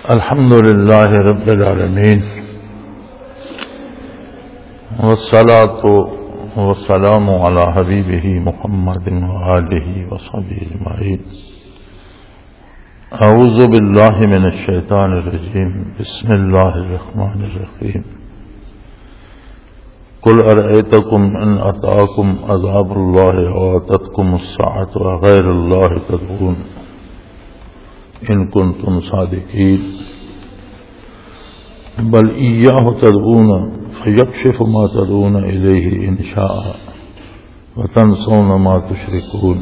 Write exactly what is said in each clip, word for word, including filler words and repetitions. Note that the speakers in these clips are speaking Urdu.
الحمد للہ رب العالمین والصلاة والسلام علی حبیبہ محمد وآلہ وصحبہ اجمعین. اعوذ باللہ من الشیطان الرجیم. بسم اللہ الرحمن الرحیم. قل ارأیتکم ان اتاکم عذاب اللہ واتتکم الساعۃ غیر اللہ تدعون ان کنتم صادقین بل ایاہ تدعون فیکشف ما تدعون الیہ ان شاء وتنسون ما تشرکون.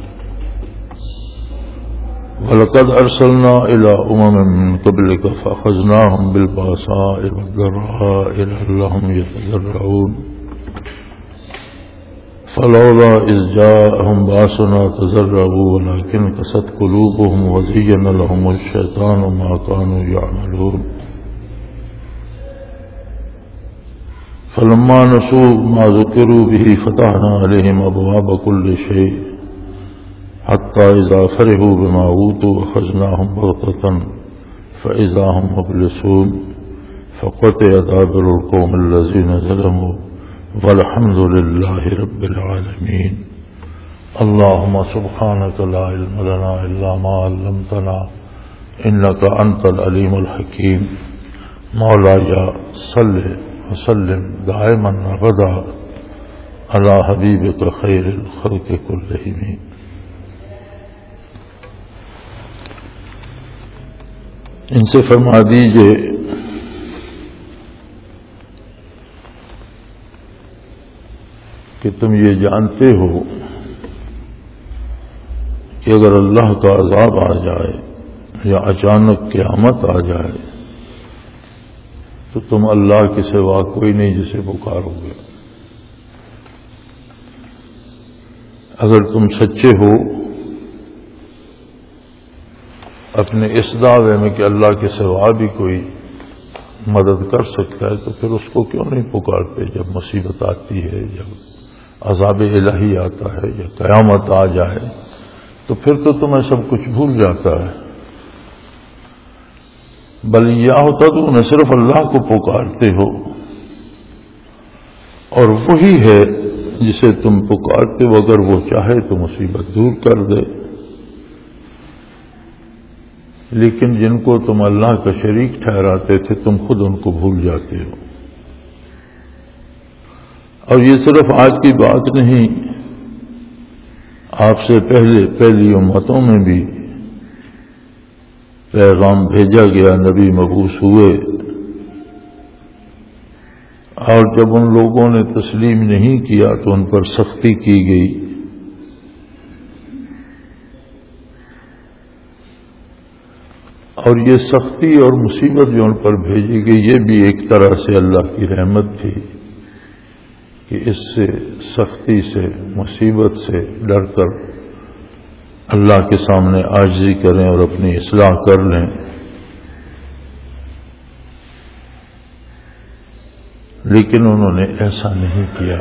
وَلَقَدْ أَرْسَلْنَا إِلَىٰ أُمَمٍ مِّن قَبْلِكَ فَأَخَذْنَاهُمْ بِالْبَأْسَاءِ وَالضَّرَّاءِ لَعَلَّهُمْ يَتَضَرَّعُونَ. فَلَوْلَا إِذْ جَاءَهُمْ بَأْسُنَا تَضَرَّعُوا وَلَٰكِنْ قَسَتْ قُلُوبُهُمْ وَزَيَّنَ لَهُمُ الشَّيْطَانُ مَا كَانُوا يَعْمَلُونَ. فَلَمَّا نَسُوا مَا ذُكِّرُوا بِهِ فَتَحْنَا عَلَيْهِمْ أَبْوَابَ كُلِّ شَيْءٍ حتى إذا فرحوا بما أوتوا أخذناهم بغتة فإذا هم مبلسون. فقطع دابر القوم الذين ظلموا والحمد لله رب العالمين. اللهم سبحانك لا علم لنا إلا ما علمتنا إنك أنت العليم الحكيم. مولاي صل وسلم دائما أبدا على حبيبك خير الخلق كلهم. ان سے فرما دیجئے کہ تم یہ جانتے ہو کہ اگر اللہ کا عذاب آ جائے یا اچانک قیامت آ جائے تو تم اللہ کے سوا کوئی نہیں جسے پکارو گے. اگر تم سچے ہو اپنے اس دعوے میں کہ اللہ کے سوا بھی کوئی مدد کر سکتا ہے تو پھر اس کو کیوں نہیں پکارتے جب مصیبت آتی ہے، جب عذاب الہی آتا ہے یا قیامت آ جائے تو پھر تو تمہیں سب کچھ بھول جاتا ہے. بل یاہ تدعون صرف اللہ کو پکارتے ہو اور وہی ہے جسے تم پکارتے ہو اگر وہ چاہے تو مصیبت دور کر دے. لیکن جن کو تم اللہ کا شریک ٹھہراتے تھے تم خود ان کو بھول جاتے ہو. اور یہ صرف آج کی بات نہیں، آپ سے پہلے پہلی امتوں میں بھی پیغام بھیجا گیا، نبی مبعوث ہوئے اور جب ان لوگوں نے تسلیم نہیں کیا تو ان پر سختی کی گئی. اور یہ سختی اور مصیبت جو ان پر بھیجی گئی یہ بھی ایک طرح سے اللہ کی رحمت تھی کہ اس سے سختی سے مصیبت سے ڈر کر اللہ کے سامنے عاجزی کریں اور اپنی اصلاح کر لیں. لیکن انہوں نے ایسا نہیں کیا.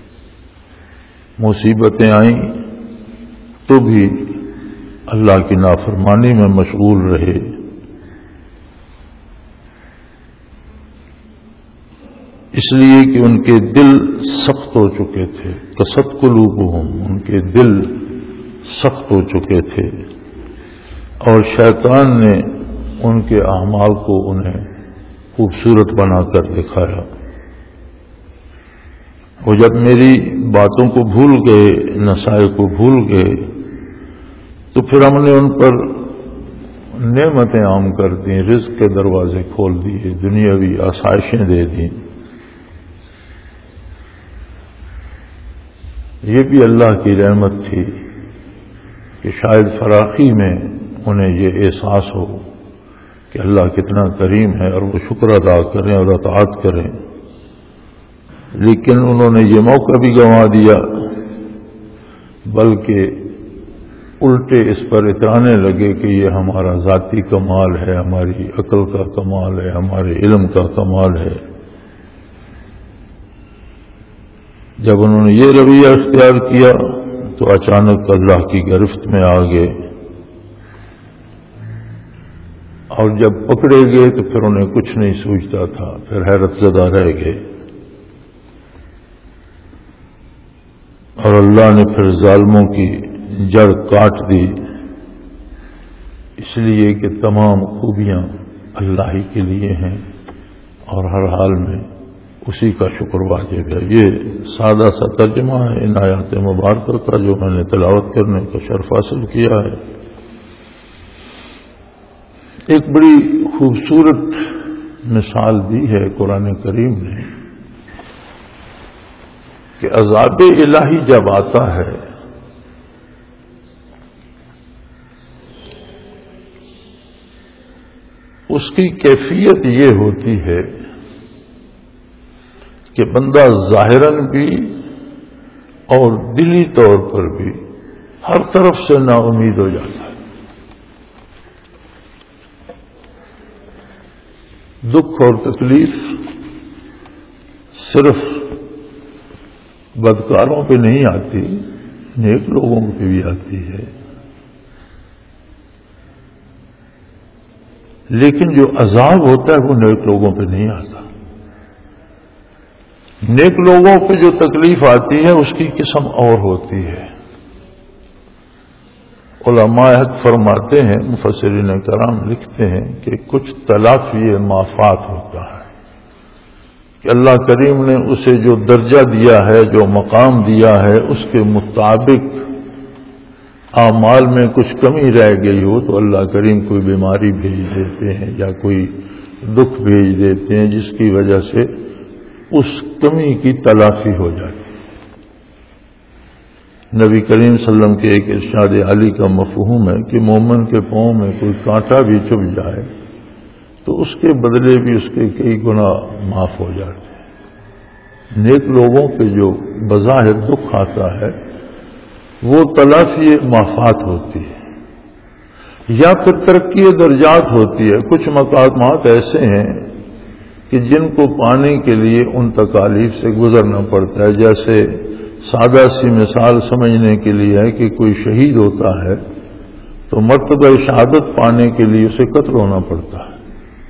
مصیبتیں آئیں تو بھی اللہ کی نافرمانی میں مشغول رہے. اس لیے کہ ان کے دل سخت ہو چکے تھے. قسط قلوبہم، ان کے دل سخت ہو چکے تھے اور شیطان نے ان کے اعمال کو انہیں خوبصورت بنا کر دکھایا. وہ جب میری باتوں کو بھول گئے، نصائح کو بھول گئے تو پھر ہم نے ان پر نعمتیں عام کر دیں، رزق کے دروازے کھول دیے، دنیاوی آسائشیں دے دیں. یہ بھی اللہ کی رحمت تھی کہ شاید فراخی میں انہیں یہ احساس ہو کہ اللہ کتنا کریم ہے اور وہ شکر ادا کریں اور اطاعت کریں. لیکن انہوں نے یہ موقع بھی گنوا دیا بلکہ الٹے اس پر اترانے لگے کہ یہ ہمارا ذاتی کمال ہے، ہماری عقل کا کمال ہے، ہمارے علم کا کمال ہے. جب انہوں نے یہ رویہ اختیار کیا تو اچانک اللہ کی گرفت میں آ گئے اور جب پکڑے گئے تو پھر انہیں کچھ نہیں سوچتا تھا، پھر حیرت زدہ رہ گئے، اور اللہ نے پھر ظالموں کی جڑ کاٹ دی، اس لیے کہ تمام خوبیاں اللہ ہی کے لیے ہیں اور ہر حال میں اسی کا شکر واجب ہے۔ یہ سادہ سا ترجمہ ہے ان آیات مبارکہ کا جو میں نے تلاوت کرنے کا شرف حاصل کیا ہے۔ ایک بڑی خوبصورت مثال دی ہے قرآن کریم نے کہ عذاب الہی جب آتا ہے اس کی کیفیت یہ ہوتی ہے کہ بندہ ظاہراً بھی اور دلی طور پر بھی ہر طرف سے نا امید ہو جاتا ہے، دکھ اور تکلیف صرف بدکاروں پہ نہیں آتی، نیک لوگوں پہ بھی آتی ہے، لیکن جو عذاب ہوتا ہے وہ نیک لوگوں پہ نہیں آتا۔ نیک لوگوں پہ جو تکلیف آتی ہے اس کی قسم اور ہوتی ہے۔ علماء حق فرماتے ہیں، مفسرین کرام لکھتے ہیں کہ کچھ تلافی مافات ہوتا ہے کہ اللہ کریم نے اسے جو درجہ دیا ہے، جو مقام دیا ہے، اس کے مطابق اعمال میں کچھ کمی رہ گئی ہو تو اللہ کریم کوئی بیماری بھیج دیتے ہیں یا کوئی دکھ بھیج دیتے ہیں جس کی وجہ سے اس کمی کی تلافی ہو جاتی ہے۔ نبی کریم صلی اللہ علیہ وسلم کے ایک ارشاد علی کا مفہوم ہے کہ مومن کے پاؤں میں کوئی کانٹا بھی چبھ جائے تو اس کے بدلے بھی اس کے کئی گنا معاف ہو جاتے ہیں۔ نیک لوگوں پہ جو بظاہر دکھ آتا ہے وہ تلافی مافات ہوتی ہے یا پھر ترقی درجات ہوتی ہے۔ کچھ مقامات ایسے ہیں کہ جن کو پانے کے لیے ان تکالیف سے گزرنا پڑتا ہے، جیسے سادہ سی مثال سمجھنے کے لیے ہے کہ کوئی شہید ہوتا ہے تو مرتبہ شہادت پانے کے لیے اسے قتل ہونا پڑتا ہے،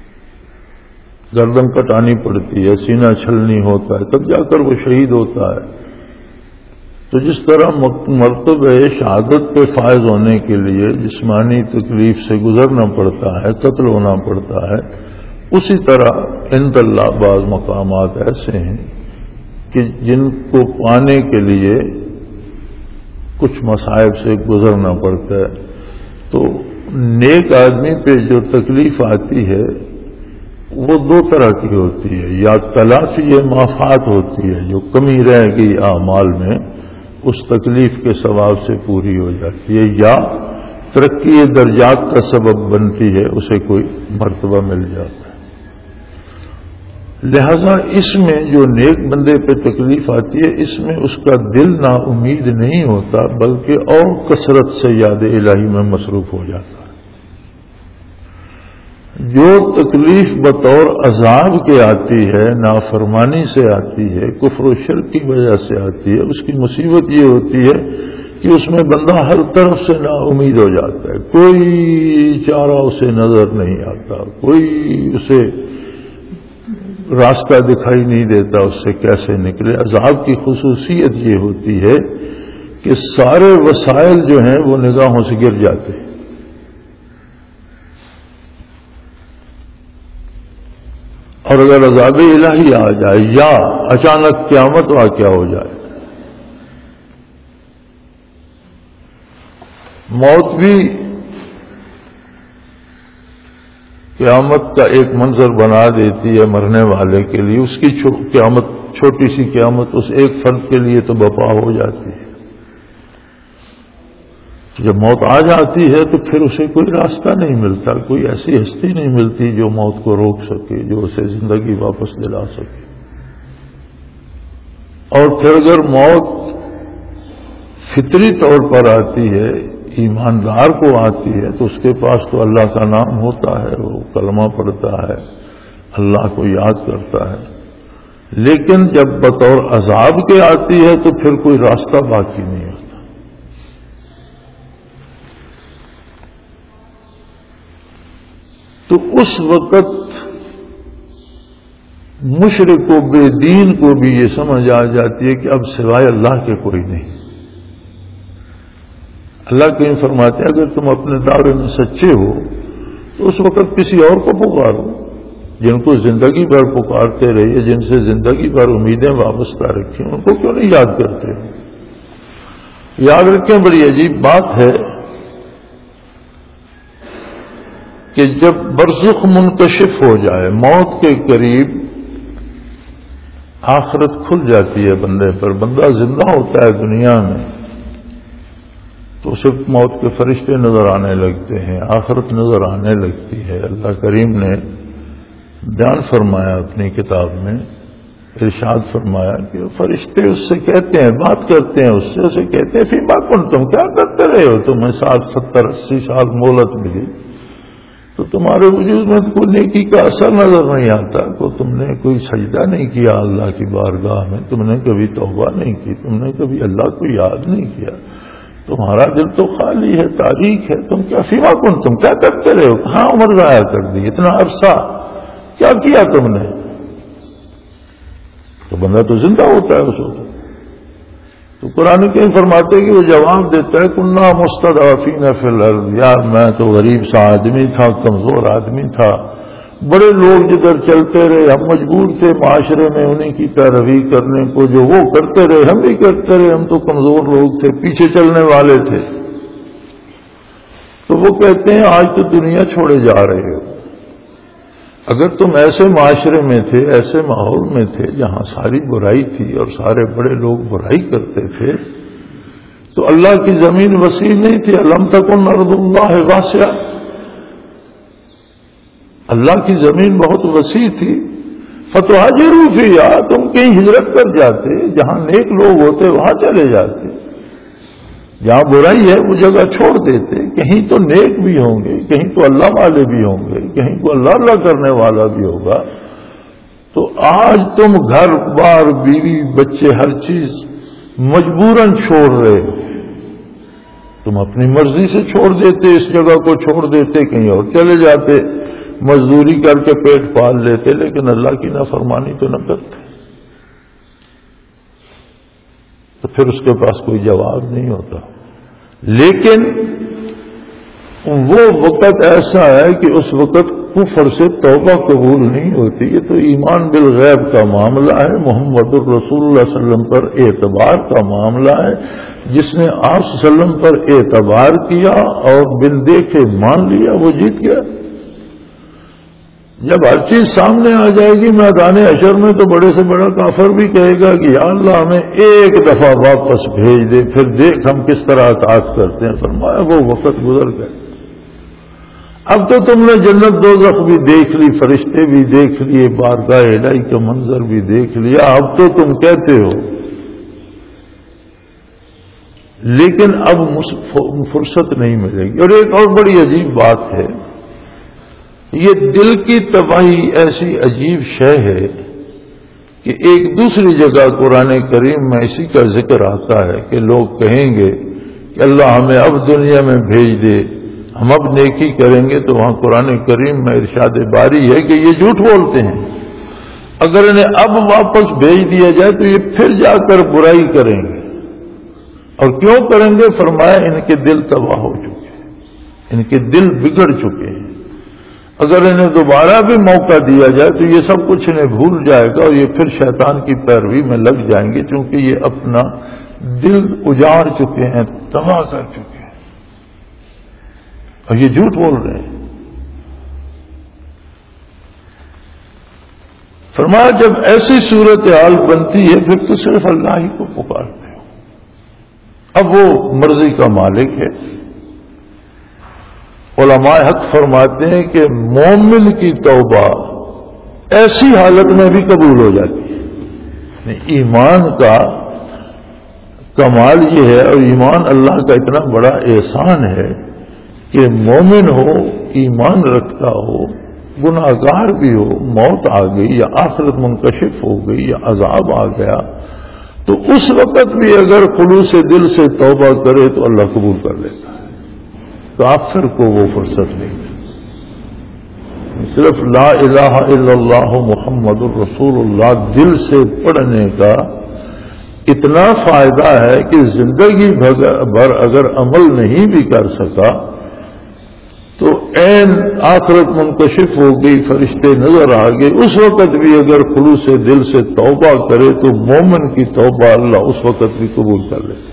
گردن کٹانی پڑتی ہے، سینہ چھلنی ہوتا ہے، تب جا کر وہ شہید ہوتا ہے۔ تو جس طرح مرتبہ شہادت پہ فائز ہونے کے لیے جسمانی تکلیف سے گزرنا پڑتا ہے، قتل ہونا پڑتا ہے، اسی طرح عند اللہ بعض مقامات ایسے ہیں کہ جن کو پانے کے لیے کچھ مصائب سے گزرنا پڑتا ہے۔ تو نیک آدمی پہ جو تکلیف آتی ہے وہ دو طرح کی ہوتی ہے، یا تلافی مافات ہوتی ہے جو کمی رہ گئی اعمال میں اس تکلیف کے ثواب سے پوری ہو جاتی ہے، یا ترقی درجات کا سبب بنتی ہے، اسے کوئی مرتبہ مل جاتا ہے۔ لہذا اس میں جو نیک بندے پہ تکلیف آتی ہے اس میں اس کا دل نا امید نہیں ہوتا بلکہ اور کثرت سے یاد الہی میں مصروف ہو جاتا ہے۔ جو تکلیف بطور عذاب کے آتی ہے، نافرمانی سے آتی ہے، کفر و شرک کی وجہ سے آتی ہے، اس کی مصیبت یہ ہوتی ہے کہ اس میں بندہ ہر طرف سے نا امید ہو جاتا ہے، کوئی چارہ اسے نظر نہیں آتا، کوئی اسے راستہ دکھائی نہیں دیتا اس سے کیسے نکلے۔ عذاب کی خصوصیت یہ ہوتی ہے کہ سارے وسائل جو ہیں وہ نگاہوں سے گر جاتے ہیں۔ اور اگر عذاب الہی آ جائے یا اچانک قیامت واقع ہو جائے، موت بھی قیامت کا ایک منظر بنا دیتی ہے مرنے والے کے لیے، اس کی قیامت چھوٹی سی قیامت اس ایک فرد کے لیے تو بپا ہو جاتی ہے۔ جب موت آ جاتی ہے تو پھر اسے کوئی راستہ نہیں ملتا، کوئی ایسی ہستی نہیں ملتی جو موت کو روک سکے، جو اسے زندگی واپس دلا سکے۔ اور پھر اگر موت فطری طور پر آتی ہے، ایماندار کو آتی ہے، تو اس کے پاس تو اللہ کا نام ہوتا ہے، وہ کلمہ پڑھتا ہے، اللہ کو یاد کرتا ہے۔ لیکن جب بطور عذاب کے آتی ہے تو پھر کوئی راستہ باقی نہیں ہوتا۔ تو اس وقت مشرک و بے دین کو بھی یہ سمجھ آ جاتی ہے کہ اب سوائے اللہ کے کوئی نہیں. اللہ کہیں فرماتے ہیں اگر تم اپنے دعوے میں سچے ہو تو اس وقت کسی اور کو پکارو جن کو زندگی بھر پکارتے رہیے، جن سے زندگی بھر امیدیں وابستہ رکھی، ان کو کیوں نہیں یاد کرتے؟ یاد رکھیں، بڑی عجیب بات ہے کہ جب برزخ منکشف ہو جائے، موت کے قریب آخرت کھل جاتی ہے بندے پر، بندہ زندہ ہوتا ہے دنیا میں تو اسے موت کے فرشتے نظر آنے لگتے ہیں، آخرت نظر آنے لگتی ہے. اللہ کریم نے بیان فرمایا اپنی کتاب میں، ارشاد فرمایا کہ فرشتے اس سے کہتے ہیں، بات کرتے ہیں اس سے، اسے کہتے ہیں فیما کن، تم کیا کرتے رہے ہو؟ تمہیں ساٹھ ستر اسی سال مہلت ملی تو تمہارے وجود میں کوئی نیکی کا اثر نظر نہیں آتا، کو تم نے کوئی سجدہ نہیں کیا اللہ کی بارگاہ میں، تم نے کبھی توبہ نہیں کی، تم نے کبھی اللہ کو یاد نہیں کیا، تمہارا دل تو خالی ہے، تاریک ہے، تم کیا فیما کن، تم کیا کرتے رہے ہو؟ کہاں عمر ضائع کر دی، اتنا عرصہ کیا کیا تم نے؟ تو بندہ تو زندہ ہوتا ہے اس وقت. تو قرآن کریم فرماتے کہ وہ جواب دیتا ہے کننا مستضعفین فی الارض، یار میں تو غریب سا آدمی تھا، کمزور آدمی تھا، بڑے لوگ جدھر چلتے رہے ہم مجبور تھے معاشرے میں انہیں کی پیروی کرنے کو، جو وہ کرتے رہے ہم بھی کرتے رہے، ہم تو کمزور لوگ تھے، پیچھے چلنے والے تھے. تو وہ کہتے ہیں آج تو دنیا چھوڑے جا رہے ہو، اگر تم ایسے معاشرے میں تھے، ایسے ماحول میں تھے جہاں ساری برائی تھی اور سارے بڑے لوگ برائی کرتے تھے تو اللہ کی زمین وسیع نہیں تھی. الم تکن ارض اللہ واسعہ، اللہ کی زمین بہت وسیع تھی. فتہاجروا فیہا، تم کہیں ہجرت کر جاتے، جہاں نیک لوگ ہوتے وہاں چلے جاتے، جہاں برائی ہے وہ جگہ چھوڑ دیتے، کہیں تو نیک بھی ہوں گے، کہیں تو اللہ والے بھی ہوں گے، کہیں تو اللہ اللہ کرنے والا بھی ہوگا. تو آج تم گھر بار بیوی بچے ہر چیز مجبوراً چھوڑ رہے ہو. تم اپنی مرضی سے چھوڑ دیتے، اس جگہ کو چھوڑ دیتے، کہیں اور چلے جاتے، مزدوری کر کے پیٹ پال لیتے، لیکن اللہ کی نافرمانی تو نہ کرتے. تو پھر اس کے پاس کوئی جواب نہیں ہوتا. لیکن وہ وقت ایسا ہے کہ اس وقت کفر سے توبہ قبول نہیں ہوتی. یہ تو ایمان بالغیب کا معاملہ ہے، محمد الرسول اللہ صلی اللہ علیہ وسلم پر اعتبار کا معاملہ ہے. جس نے آپ صلی اللہ علیہ وسلم پر اعتبار کیا اور بن دیکھے مان لیا وہ جیت گیا. جب ہر چیز سامنے آ جائے گی میدان حشر میں تو بڑے سے بڑا کافر بھی کہے گا کہ یا اللہ ہمیں ایک دفعہ واپس بھیج دے، پھر دیکھ ہم کس طرح اطاعت کرتے ہیں. فرمایا وہ وقت گزر گئے، اب تو تم نے جنت دوزخ بھی دیکھ لی، فرشتے بھی دیکھ لیے، بارگاہ الہی کا منظر بھی دیکھ لیا، اب تو تم کہتے ہو. لیکن اب فرصت نہیں ملے گی. اور ایک اور بڑی عجیب بات ہے، یہ دل کی تباہی ایسی عجیب شے ہے کہ ایک دوسری جگہ قرآن کریم میں اسی کا ذکر آتا ہے کہ لوگ کہیں گے کہ اللہ ہمیں اب دنیا میں بھیج دے، ہم اب نیکی کریں گے. تو وہاں قرآن کریم میں ارشاد باری ہے کہ یہ جھوٹ بولتے ہیں، اگر انہیں اب واپس بھیج دیا جائے تو یہ پھر جا کر برائی کریں گے. اور کیوں کریں گے؟ فرمایا ان کے دل تباہ ہو چکے ہیں، ان کے دل بگڑ چکے ہیں. اگر انہیں دوبارہ بھی موقع دیا جائے تو یہ سب کچھ انہیں بھول جائے گا اور یہ پھر شیطان کی پیروی میں لگ جائیں گے، چونکہ یہ اپنا دل اجاڑ چکے ہیں، تباہ کر چکے ہیں، اور یہ جھوٹ بول رہے ہیں. فرمایا جب ایسی صورتحال بنتی ہے پھر تو صرف اللہ ہی کو پکارتے ہو. اب وہ مرضی کا مالک ہے. علماء حق فرماتے ہیں کہ مومن کی توبہ ایسی حالت میں بھی قبول ہو جاتی ہے. ایمان کا کمال یہ ہے اور ایمان اللہ کا اتنا بڑا احسان ہے کہ مومن ہو، ایمان رکھتا ہو، گناہ گار بھی ہو، موت آ گئی یا آخرت منکشف ہو گئی یا عذاب آ گیا تو اس وقت بھی اگر خلوص دل سے توبہ کرے تو اللہ قبول کر لیتا ہے. کافر کو وہ فرصت نہیں. صرف لا الہ الا اللہ محمد الرسول اللہ دل سے پڑھنے کا اتنا فائدہ ہے کہ زندگی بھر اگر عمل نہیں بھی کر سکا تو عین آخرت منکشف ہو گئی، فرشتے نظر آ گئے، اس وقت بھی اگر خلوص دل سے توبہ کرے تو مومن کی توبہ اللہ اس وقت بھی قبول کر لیتا۔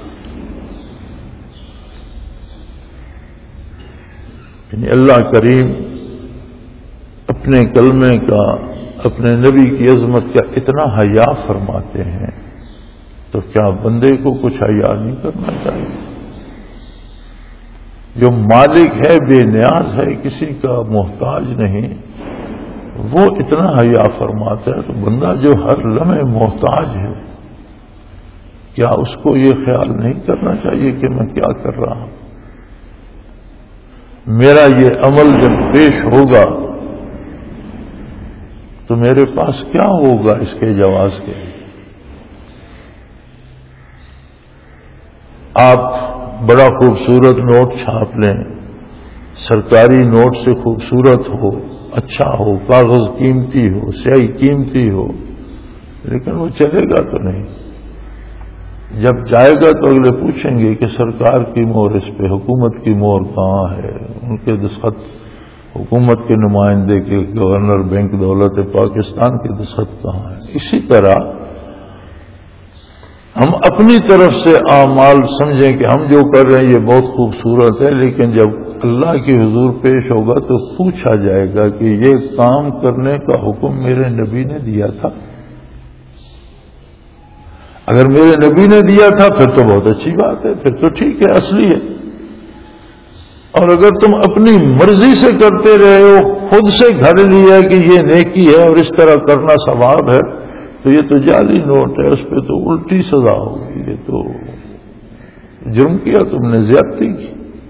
یعنی اللہ کریم اپنے کلمے کا، اپنے نبی کی عظمت کا اتنا حیا فرماتے ہیں، تو کیا بندے کو کچھ حیا نہیں کرنا چاہیے؟ جو مالک ہے، بے نیاز ہے، کسی کا محتاج نہیں، وہ اتنا حیا فرماتا ہے، تو بندہ جو ہر لمحے محتاج ہے، کیا اس کو یہ خیال نہیں کرنا چاہیے کہ میں کیا کر رہا ہوں؟ میرا یہ عمل جب پیش ہوگا تو میرے پاس کیا ہوگا اس کے جواز کے؟ آپ بڑا خوبصورت نوٹ چھاپ لیں، سرکاری نوٹ سے خوبصورت ہو، اچھا ہو، کاغذ قیمتی ہو، سیاہی قیمتی ہو، لیکن وہ چلے گا تو نہیں۔ جب جائے گا تو اگلے پوچھیں گے کہ سرکار کی مہر اس پہ، حکومت کی مہر کہاں ہے؟ ان کے دستخط، حکومت کے نمائندے کے، گورنر بینک دولت پاکستان کے دستخط کہاں ہے؟ اسی طرح ہم اپنی طرف سے اعمال سمجھیں کہ ہم جو کر رہے ہیں یہ بہت خوبصورت ہے، لیکن جب اللہ کی حضور پیش ہوگا تو پوچھا جائے گا کہ یہ کام کرنے کا حکم میرے نبی نے دیا تھا؟ اگر میرے نبی نے دیا تھا پھر تو بہت اچھی بات ہے، پھر تو ٹھیک ہے، اصلی ہے۔ اور اگر تم اپنی مرضی سے کرتے رہے ہو، خود سے گھڑ لیا کہ یہ نیکی ہے اور اس طرح کرنا ثواب ہے، تو یہ تو جعلی نوٹ ہے، اس پہ تو الٹی سزا ہوگی، یہ تو جرم کیا تم نے، زیادتی کی۔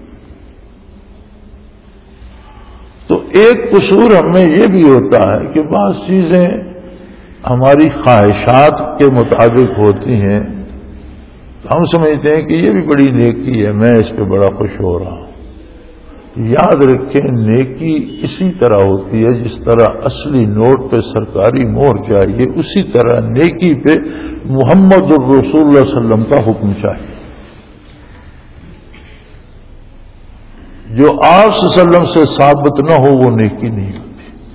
تو ایک قصور ہم میں یہ بھی ہوتا ہے کہ بعض چیزیں ہماری خواہشات کے مطابق ہوتی ہیں، ہم سمجھتے ہیں کہ یہ بھی بڑی نیکی ہے، میں اس پہ بڑا خوش ہو رہا ہوں۔ یاد رکھیں، نیکی اسی طرح ہوتی ہے جس طرح اصلی نوٹ پہ سرکاری مہر چاہیے، اسی طرح نیکی پہ محمد الرسول اللہ علیہ وسلم کا حکم چاہیے۔ جو آپ صلی اللہ علیہ وسلم سے ثابت نہ ہو وہ نیکی نہیں ہوتی۔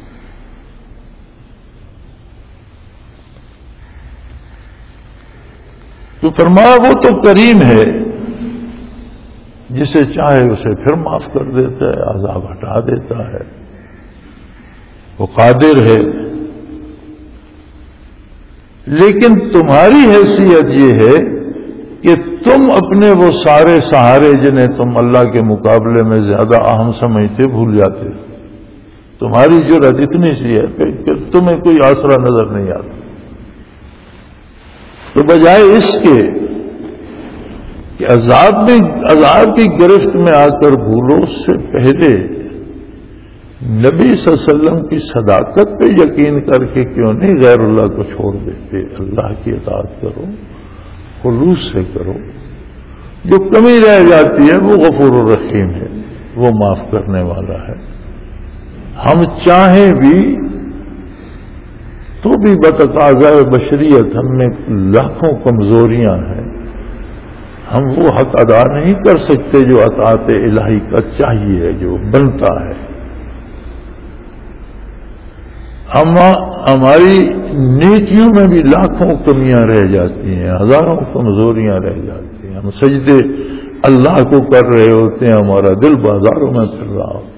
تو فرمایا وہ تو کریم ہے، جسے چاہے اسے پھر معاف کر دیتا ہے، عذاب ہٹا دیتا ہے، وہ قادر ہے۔ لیکن تمہاری حیثیت یہ ہے کہ تم اپنے وہ سارے سہارے جنہیں تم اللہ کے مقابلے میں زیادہ اہم سمجھتے بھول جاتے، تمہاری جرأت اتنی سی ہے کہ تمہیں کوئی آسرا نظر نہیں آتا۔ تو بجائے اس کے کہ عذاب میں عذاب کی گرفت میں آ کر بھولو، اس سے پہلے نبی صلی اللہ علیہ وسلم کی صداقت پہ یقین کر کے کیوں نہیں غیر اللہ کو چھوڑ دیتے؟ اللہ کی اطاعت کرو، خلوص سے کرو، جو کمی رہ جاتی ہے وہ غفور الرحیم ہے، وہ معاف کرنے والا ہے۔ ہم چاہیں بھی تو بھی بتقاضۂ بشریت ہم میں لاکھوں کمزوریاں ہیں، ہم وہ حق ادا نہیں کر سکتے جو اطاعت الہی کا چاہیے، جو بنتا ہے۔ ہم ہماری نیکیوں میں بھی لاکھوں کمیاں رہ جاتی ہیں، ہزاروں کمزوریاں رہ جاتی ہیں۔ ہم سجدے اللہ کو کر رہے ہوتے ہیں، ہمارا دل بازاروں میں پھر رہا ہوتا ہے۔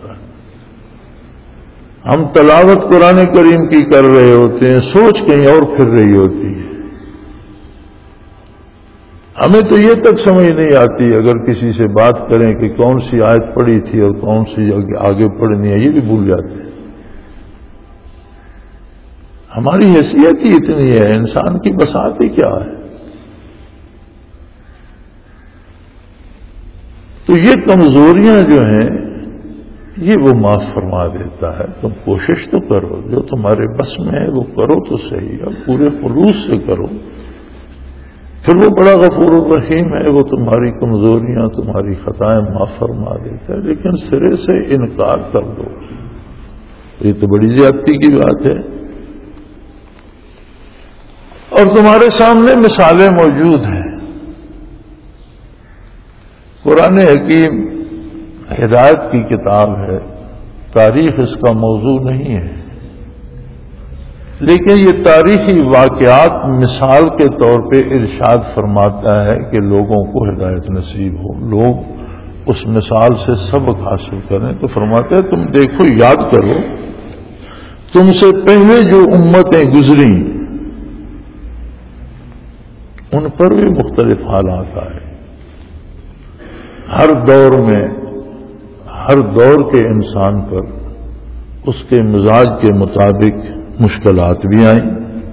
ہم تلاوت قرآن کریم کی کر رہے ہوتے ہیں، سوچ کہیں اور پھر رہی ہوتی ہے۔ ہمیں تو یہ تک سمجھ نہیں آتی، اگر کسی سے بات کریں کہ کون سی آیت پڑھی تھی اور کون سی آگے پڑھنی ہے، یہ بھی بھول جاتے ہیں۔ ہماری حیثیت ہی اتنی ہے، انسان کی بساط ہی کیا ہے۔ تو یہ کمزوریاں جو ہیں یہ وہ معاف فرما دیتا ہے۔ تم کوشش تو کرو، جو تمہارے بس میں ہے وہ کرو تو صحیح، اب پورے خلوص سے کرو، پھر وہ بڑا غفور الرحیم ہے، وہ تمہاری کمزوریاں، تمہاری خطائیں معاف فرما دیتا ہے۔ لیکن سرے سے انکار کر دو یہ تو بڑی زیادتی کی بات ہے. اور تمہارے سامنے مثالیں موجود ہیں. قرآن حکیم ہدایت کی کتاب ہے، تاریخ اس کا موضوع نہیں ہے، لیکن یہ تاریخی واقعات مثال کے طور پہ ارشاد فرماتا ہے کہ لوگوں کو ہدایت نصیب ہو، لوگ اس مثال سے سبق حاصل کریں. تو فرماتا ہے تم دیکھو، یاد کرو تم سے پہلے جو امتیں گزری ان پر بھی مختلف حالات آئے. ہر دور میں ہر دور کے انسان پر اس کے مزاج کے مطابق مشکلات بھی آئیں.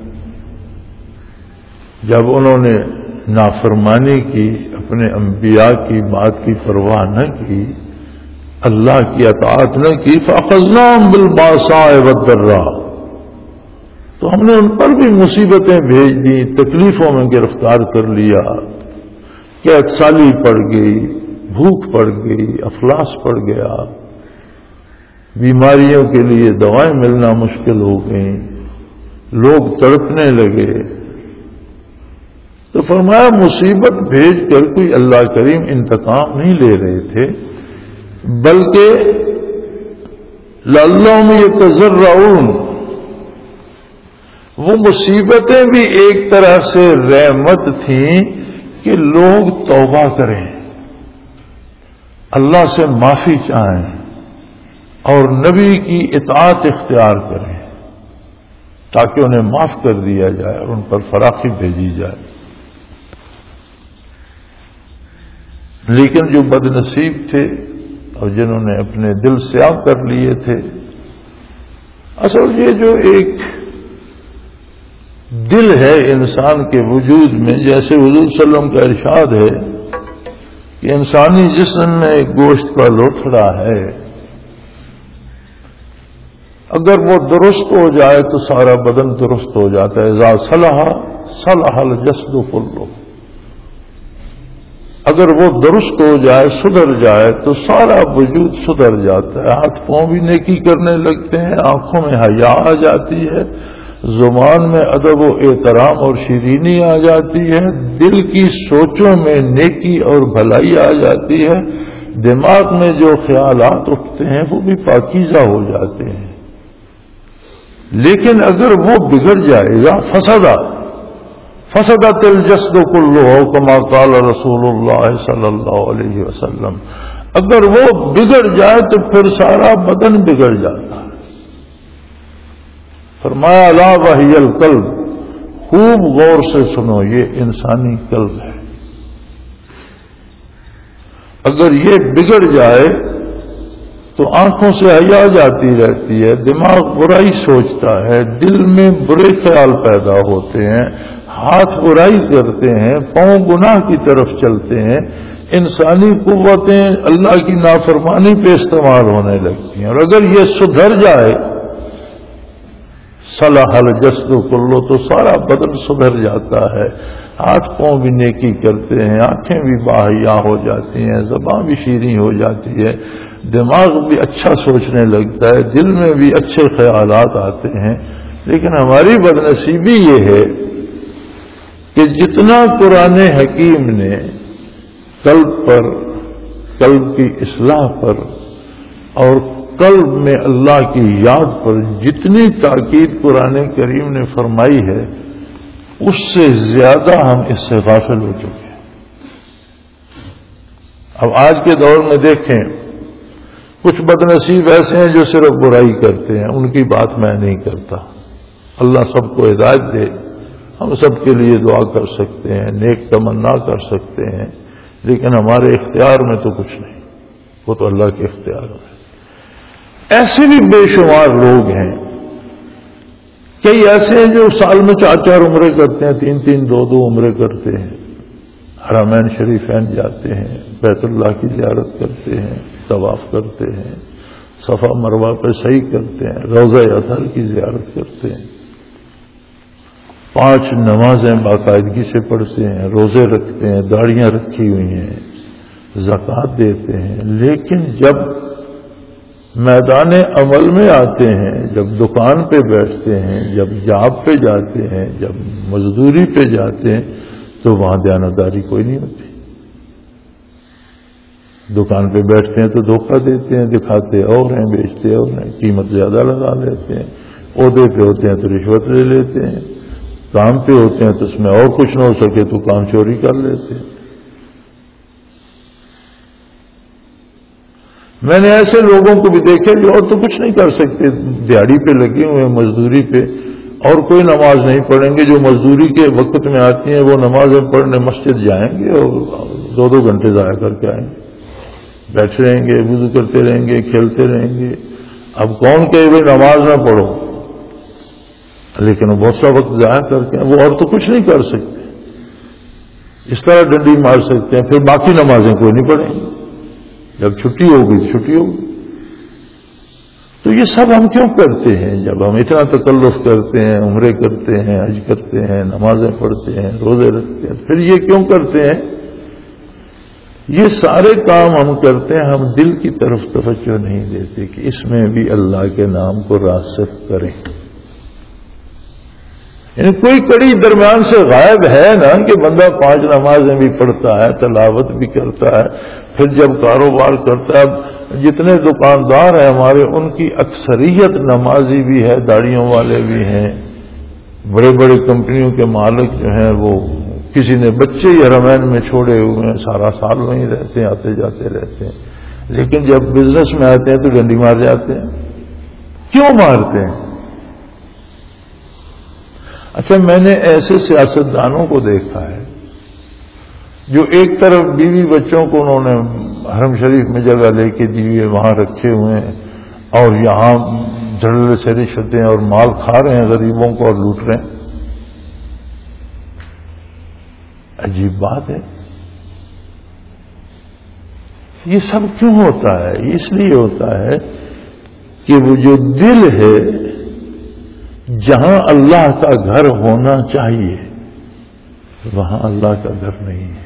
جب انہوں نے نافرمانی کی، اپنے انبیاء کی بات کی پرواہ نہ کی، اللہ کی اطاعت نہ کی، فَأَخَذْنَاهُمْ بِالْبَأْسَاءِ وَالضَّرَّاءِ، تو ہم نے ان پر بھی مصیبتیں بھیج دی، تکلیفوں میں گرفتار کر لیا. قحط سالی پڑ گئی، بھوک پڑ گئی، افلاس پڑ گیا، بیماریوں کے لیے دوائیں ملنا مشکل ہو گئیں، لوگ تڑپنے لگے. تو فرمایا مصیبت بھیج کر کوئی اللہ کریم انتقام نہیں لے رہے تھے، بلکہ لعلہم یتضرعون، وہ مصیبتیں بھی ایک طرح سے رحمت تھیں کہ لوگ توبہ کریں، اللہ سے معافی چاہیں اور نبی کی اطاعت اختیار کریں تاکہ انہیں معاف کر دیا جائے اور ان پر فراخی بھیجی جائے. لیکن جو بد نصیب تھے اور جنہوں نے اپنے دل سیاہ کر لیے تھے، اصل یہ جو ایک دل ہے انسان کے وجود میں، جیسے حضور صلی اللہ علیہ وسلم کا ارشاد ہے کہ انسانی جسم میں ایک گوشت کا لوتھڑا ہے، اگر وہ درست ہو جائے تو سارا بدن درست ہو جاتا ہے. اذا صلح صلح الجسد کلہ، اگر وہ درست ہو جائے، سدھر جائے تو سارا وجود سدھر جاتا ہے. ہاتھ پاؤں بھی نیکی کرنے لگتے ہیں، آنکھوں میں حیا آ جاتی ہے، زبان میں ادب و احترام اور شیرینی آ جاتی ہے، دل کی سوچوں میں نیکی اور بھلائی آ جاتی ہے، دماغ میں جو خیالات اٹھتے ہیں وہ بھی پاکیزہ ہو جاتے ہیں. لیکن اگر وہ بگڑ جائے گا، فسدا فسدت الجسد کلہ کما قال رسول اللہ صلی اللہ علیہ وسلم، اگر وہ بگڑ جائے تو پھر سارا بدن بگڑ جاتا ہے. فرمایا الا وہی القلب، خوب غور سے سنو، یہ انسانی قلب ہے. اگر یہ بگڑ جائے تو آنکھوں سے حیا جاتی رہتی ہے، دماغ برائی سوچتا ہے، دل میں برے خیال پیدا ہوتے ہیں، ہاتھ برائی کرتے ہیں، پاؤں گناہ کی طرف چلتے ہیں، انسانی قوتیں اللہ کی نافرمانی پہ استعمال ہونے لگتی ہیں. اور اگر یہ سدھر جائے، صلح الجسد کلہ، تو سارا بدن سدھر جاتا ہے، ہاتھ پاؤں بھی نیکی کرتے ہیں، آنکھیں بھی باحیا ہو جاتی ہیں، زبان بھی شیریں ہو جاتی ہے، دماغ بھی اچھا سوچنے لگتا ہے، دل میں بھی اچھے خیالات آتے ہیں. لیکن ہماری بدنصیبی یہ ہے کہ جتنا قرآن حکیم نے قلب پر، قلب کی اصلاح پر اور قلب میں اللہ کی یاد پر جتنی تاکید قرآن کریم نے فرمائی ہے، اس سے زیادہ ہم اس سے غافل ہو چکے ہیں. اب آج کے دور میں دیکھیں، کچھ بدنصیب ایسے ہیں جو صرف برائی کرتے ہیں، ان کی بات میں نہیں کرتا. اللہ سب کو ہدایت دے، ہم سب کے لیے دعا کر سکتے ہیں، نیک تمنا کر سکتے ہیں، لیکن ہمارے اختیار میں تو کچھ نہیں، وہ تو اللہ کے اختیار میں. ایسے بھی بے شمار لوگ ہیں، کئی ایسے ہیں جو سال میں چار چار عمرے کرتے ہیں، تین تین دو دو عمرے کرتے ہیں، حرمین شریفین جاتے ہیں، بیت اللہ کی زیارت کرتے ہیں، طواف کرتے ہیں، صفا مروہ پہ سعی کرتے ہیں، روضہ اطہر کی زیارت کرتے ہیں، پانچ نمازیں باقاعدگی سے پڑھتے ہیں، روزے رکھتے ہیں، داڑیاں رکھی ہوئی ہیں، زکوٰۃ دیتے ہیں. لیکن جب میدان عمل میں آتے ہیں، جب دکان پہ بیٹھتے ہیں، جب جاب پہ جاتے ہیں، جب مزدوری پہ جاتے ہیں، تو وہاں دیانتداری کوئی نہیں ہوتی۔ دکان پہ بیٹھتے ہیں تو دھوکہ دیتے ہیں، دکھاتے اور ہیں، بیچتے اور ہیں، قیمت زیادہ لگا لیتے ہیں، عہدے پہ ہوتے ہیں تو رشوت لے لیتے ہیں، کام پہ ہوتے ہیں تو اس میں اور کچھ نہ ہو سکے تو کام چوری کر لیتے ہیں۔ میں نے ایسے لوگوں کو بھی دیکھا جو اور تو کچھ نہیں کر سکتے، دیہڑی پہ لگے ہوئے ہیں، مزدوری پہ، اور کوئی نماز نہیں پڑھیں گے۔ جو مزدوری کے وقت میں آتی ہیں وہ نمازیں پڑھنے مسجد جائیں گے اور دو دو گھنٹے ضائع کر کے آئیں گے، بیٹھے رہیں گے، وضو کرتے رہیں گے، کھیلتے رہیں گے۔ اب کون کہے بھائی نماز نہ پڑھو، لیکن وہ بہت سا وقت ضائع کر کے وہ اور تو کچھ نہیں کر سکتے، اس طرح ڈنڈی مار سکتے ہیں، پھر باقی نمازیں کوئی نہیں پڑھیں گے، جب چھٹی ہوگی چھٹی ہوگی۔ تو یہ سب ہم کیوں کرتے ہیں؟ جب ہم اتنا تکلف کرتے ہیں، عمرے کرتے ہیں، حج کرتے ہیں، نمازیں پڑھتے ہیں، روزے رکھتے ہیں، پھر یہ کیوں کرتے ہیں؟ یہ سارے کام ہم کرتے ہیں، ہم دل کی طرف توجہ نہیں دیتے کہ اس میں بھی اللہ کے نام کو راسخ کریں۔ یعنی کوئی کڑی درمیان سے غائب ہے نا کہ بندہ پانچ نمازیں بھی پڑھتا ہے، تلاوت بھی کرتا ہے، پھر جب کاروبار کرتا ہے، جتنے دکاندار ہیں ہمارے ان کی اکثریت نمازی بھی ہے، داڑھیوں والے بھی ہیں، بڑے بڑے کمپنیوں کے مالک جو ہیں وہ کسی نے بچے ہی حرمین میں چھوڑے ہوئے ہیں، سارا سال وہیں رہتے ہیں، آتے جاتے رہتے ہیں، لیکن جب بزنس میں آتے ہیں تو ڈنڈی مار جاتے ہیں۔ کیوں مارتے ہیں؟ اچھا، میں نے ایسے سیاستدانوں کو دیکھا ہے جو ایک طرف بیوی بچوں کو انہوں نے حرم شریف میں جگہ لے کے دی ہوئی ہے، وہاں رکھے ہوئے ہیں، اور یہاں جھڑلے سے رشوتیں اور مال کھا رہے ہیں غریبوں کو اور لوٹ رہے ہیں۔ عجیب بات ہے۔ یہ سب کیوں ہوتا ہے؟ اس لیے ہوتا ہے کہ وہ جو دل ہے جہاں اللہ کا گھر ہونا چاہیے وہاں اللہ کا گھر نہیں ہے۔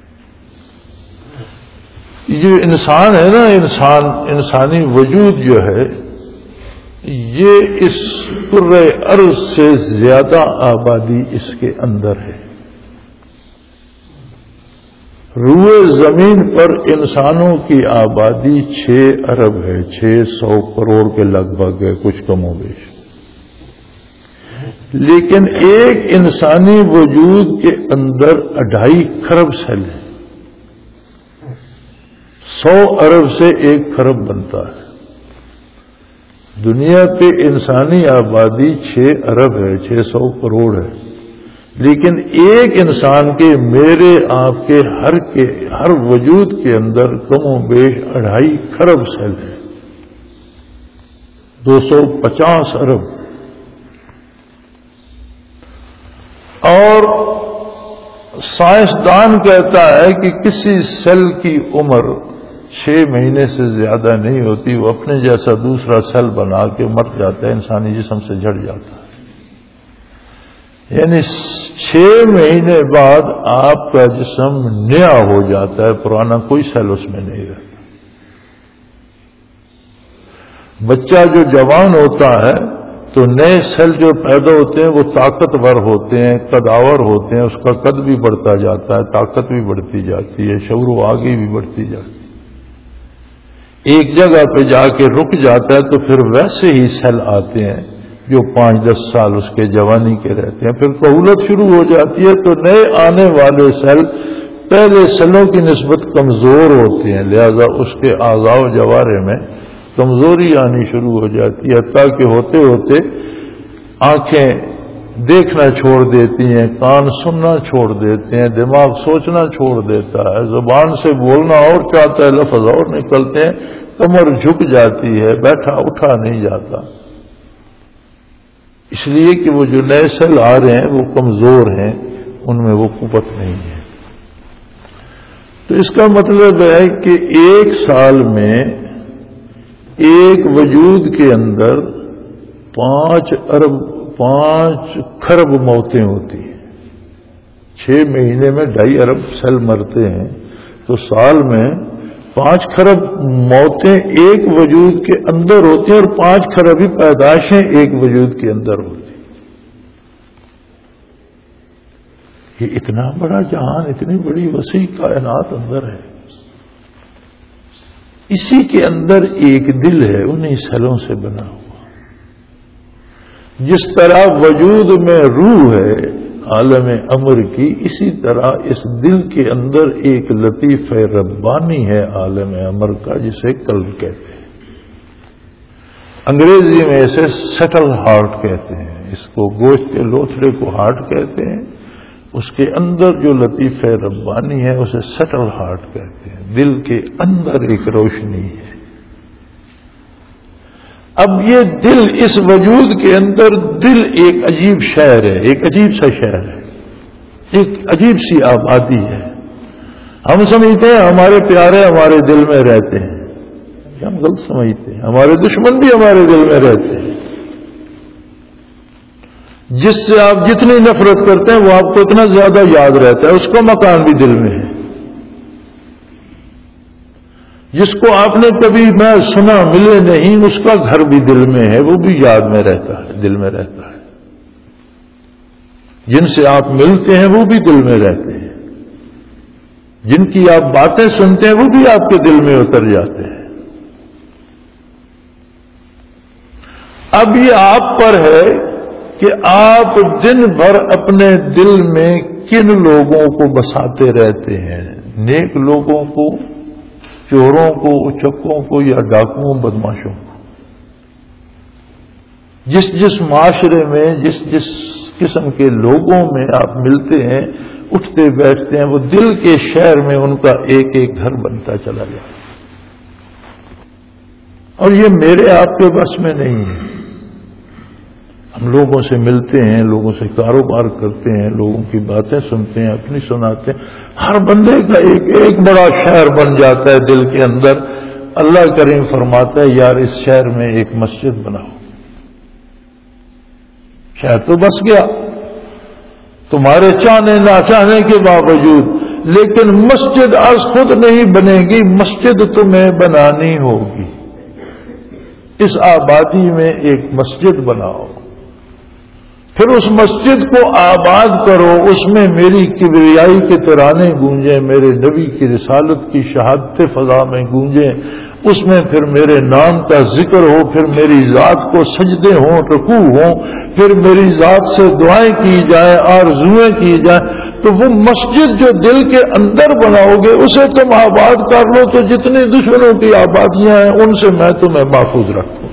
یہ جو انسان ہے نا، انسان انسانی وجود جو ہے، یہ اس کرۂ ارض سے زیادہ آبادی اس کے اندر ہے۔ روئے زمین پر انسانوں کی آبادی چھ ارب ہے، چھ سو کروڑ کے لگ بھگ ہے، کچھ کم و بیش، لیکن ایک انسانی وجود کے اندر اڑھائی خرب سیل ہے۔ سو ارب سے ایک خرب بنتا ہے۔ دنیا پہ انسانی آبادی چھ ارب ہے، چھ سو کروڑ ہے، لیکن ایک انسان کے، میرے آپ کے، ہر کے ہر وجود کے اندر کم و بیش اڑھائی خرب سیل ہے، دو سو پچاس ارب۔ اور سائنسدان کہتا ہے کہ کسی سیل کی عمر چھ مہینے سے زیادہ نہیں ہوتی، وہ اپنے جیسا دوسرا سیل بنا کے مر جاتا ہے، انسانی جسم سے جھڑ جاتا ہے۔ یعنی چھ مہینے بعد آپ کا جسم نیا ہو جاتا ہے، پرانا کوئی سیل اس میں نہیں رہتا۔ بچہ جو جوان ہوتا ہے تو نئے سیل جو پیدا ہوتے ہیں وہ طاقتور ہوتے ہیں، قداور ہوتے ہیں، اس کا قد بھی بڑھتا جاتا ہے، طاقت بھی بڑھتی جاتی ہے، شعور و آگی بھی بڑھتی جاتی ہے۔ ایک جگہ پہ جا کے رک جاتا ہے تو پھر ویسے ہی سیل آتے ہیں جو پانچ دس سال اس کے جوانی کے رہتے ہیں، پھر کہولت شروع ہو جاتی ہے تو نئے آنے والے سیل پہلے سیلوں کی نسبت کمزور ہوتے ہیں، لہذا اس کے اعضاء و جوارے میں کمزوری آنی شروع ہو جاتی ہے، حتیٰ کہ ہوتے ہوتے آنکھیں دیکھنا چھوڑ دیتی ہیں، کان سننا چھوڑ دیتے ہیں، دماغ سوچنا چھوڑ دیتا ہے، زبان سے بولنا اور چاہتا ہے لفظ اور نکلتے ہیں، کمر جھک جاتی ہے، بیٹھا اٹھا نہیں جاتا، اس لیے کہ وہ جو نئے سیل آ رہے ہیں وہ کمزور ہیں، ان میں وہ قوت نہیں ہے۔ تو اس کا مطلب ہے کہ ایک سال میں ایک وجود کے اندر پانچ ارب پانچ خرب موتیں ہوتی ہیں، چھ مہینے میں ڈھائی ارب سیل مرتے ہیں، تو سال میں پانچ خرب موتیں ایک وجود کے اندر ہوتی ہیں اور پانچ خربی پیدائشیں ایک وجود کے اندر ہوتی ہیں. یہ اتنا بڑا جہان، اتنی بڑی وسیع کائنات اندر ہے. اسی کے اندر ایک دل ہے، انہیں سیلوں سے بنا ہوا. جس طرح وجود میں روح ہے عالم امر کی، اسی طرح اس دل کے اندر ایک لطیف ربانی ہے عالم امر کا، جسے قلب کہتے ہیں. انگریزی میں اسے سٹل ہارٹ کہتے ہیں. اس کو گوشت کے لوتھڑے کو ہارٹ کہتے ہیں. اس کے اندر جو لطیف ربانی ہے اسے سٹل ہارٹ کہتے ہیں. دل کے اندر ایک روشنی ہے. اب یہ دل، اس وجود کے اندر دل ایک عجیب شہر ہے، ایک عجیب سا شہر ہے، ایک عجیب سی آبادی ہے. ہم سمجھتے ہیں ہمارے پیارے ہمارے دل میں رہتے ہیں، ہم غلط سمجھتے ہیں. ہمارے دشمن بھی ہمارے دل میں رہتے ہیں. جس سے آپ جتنی نفرت کرتے ہیں وہ آپ کو اتنا زیادہ یاد رہتا ہے، اس کا مکان بھی دل میں ہے. جس کو آپ نے کبھی میں سنا ملے نہیں، اس کا گھر بھی دل میں ہے، وہ بھی یاد میں رہتا ہے، دل میں رہتا ہے. جن سے آپ ملتے ہیں وہ بھی دل میں رہتے ہیں. جن کی آپ باتیں سنتے ہیں وہ بھی آپ کے دل میں اتر جاتے ہیں. اب یہ آپ پر ہے کہ آپ دن بھر اپنے دل میں کن لوگوں کو بساتے رہتے ہیں. نیک لوگوں کو، چوروں کو، اچکوں کو، یا ڈاکوؤں بدماشوں کو. جس جس معاشرے میں جس جس قسم کے لوگوں میں آپ ملتے ہیں، اٹھتے بیٹھتے ہیں، وہ دل کے شہر میں ان کا ایک ایک گھر بنتا چلا جائے. اور یہ میرے آپ کے بس میں نہیں ہے. ہم لوگوں سے ملتے ہیں، لوگوں سے کاروبار کرتے ہیں، لوگوں کی باتیں سنتے ہیں، اپنی سناتے ہیں. ہر بندے کا ایک ایک بڑا شہر بن جاتا ہے دل کے اندر. اللہ کریم فرماتا ہے یار اس شہر میں ایک مسجد بناؤ. شہر تو بس گیا تمہارے چاہنے نہ چاہنے کے باوجود، لیکن مسجد از خود نہیں بنے گی، مسجد تمہیں بنانی ہوگی. اس آبادی میں ایک مسجد بناؤ، پھر اس مسجد کو آباد کرو، اس میں میری کبریائی کے ترانے گونجیں، میرے نبی کی رسالت کی شہادت فضا میں گونجیں، اس میں پھر میرے نام کا ذکر ہو، پھر میری ذات کو سجدے ہوں، رکوع ہوں، پھر میری ذات سے دعائیں کی جائیں، آرزویں کی جائیں. تو وہ مسجد جو دل کے اندر بناؤ گے اسے تم آباد کر لو تو جتنی دشمنوں کی آبادیاں ہیں ان سے میں تمہیں محفوظ رکھوں.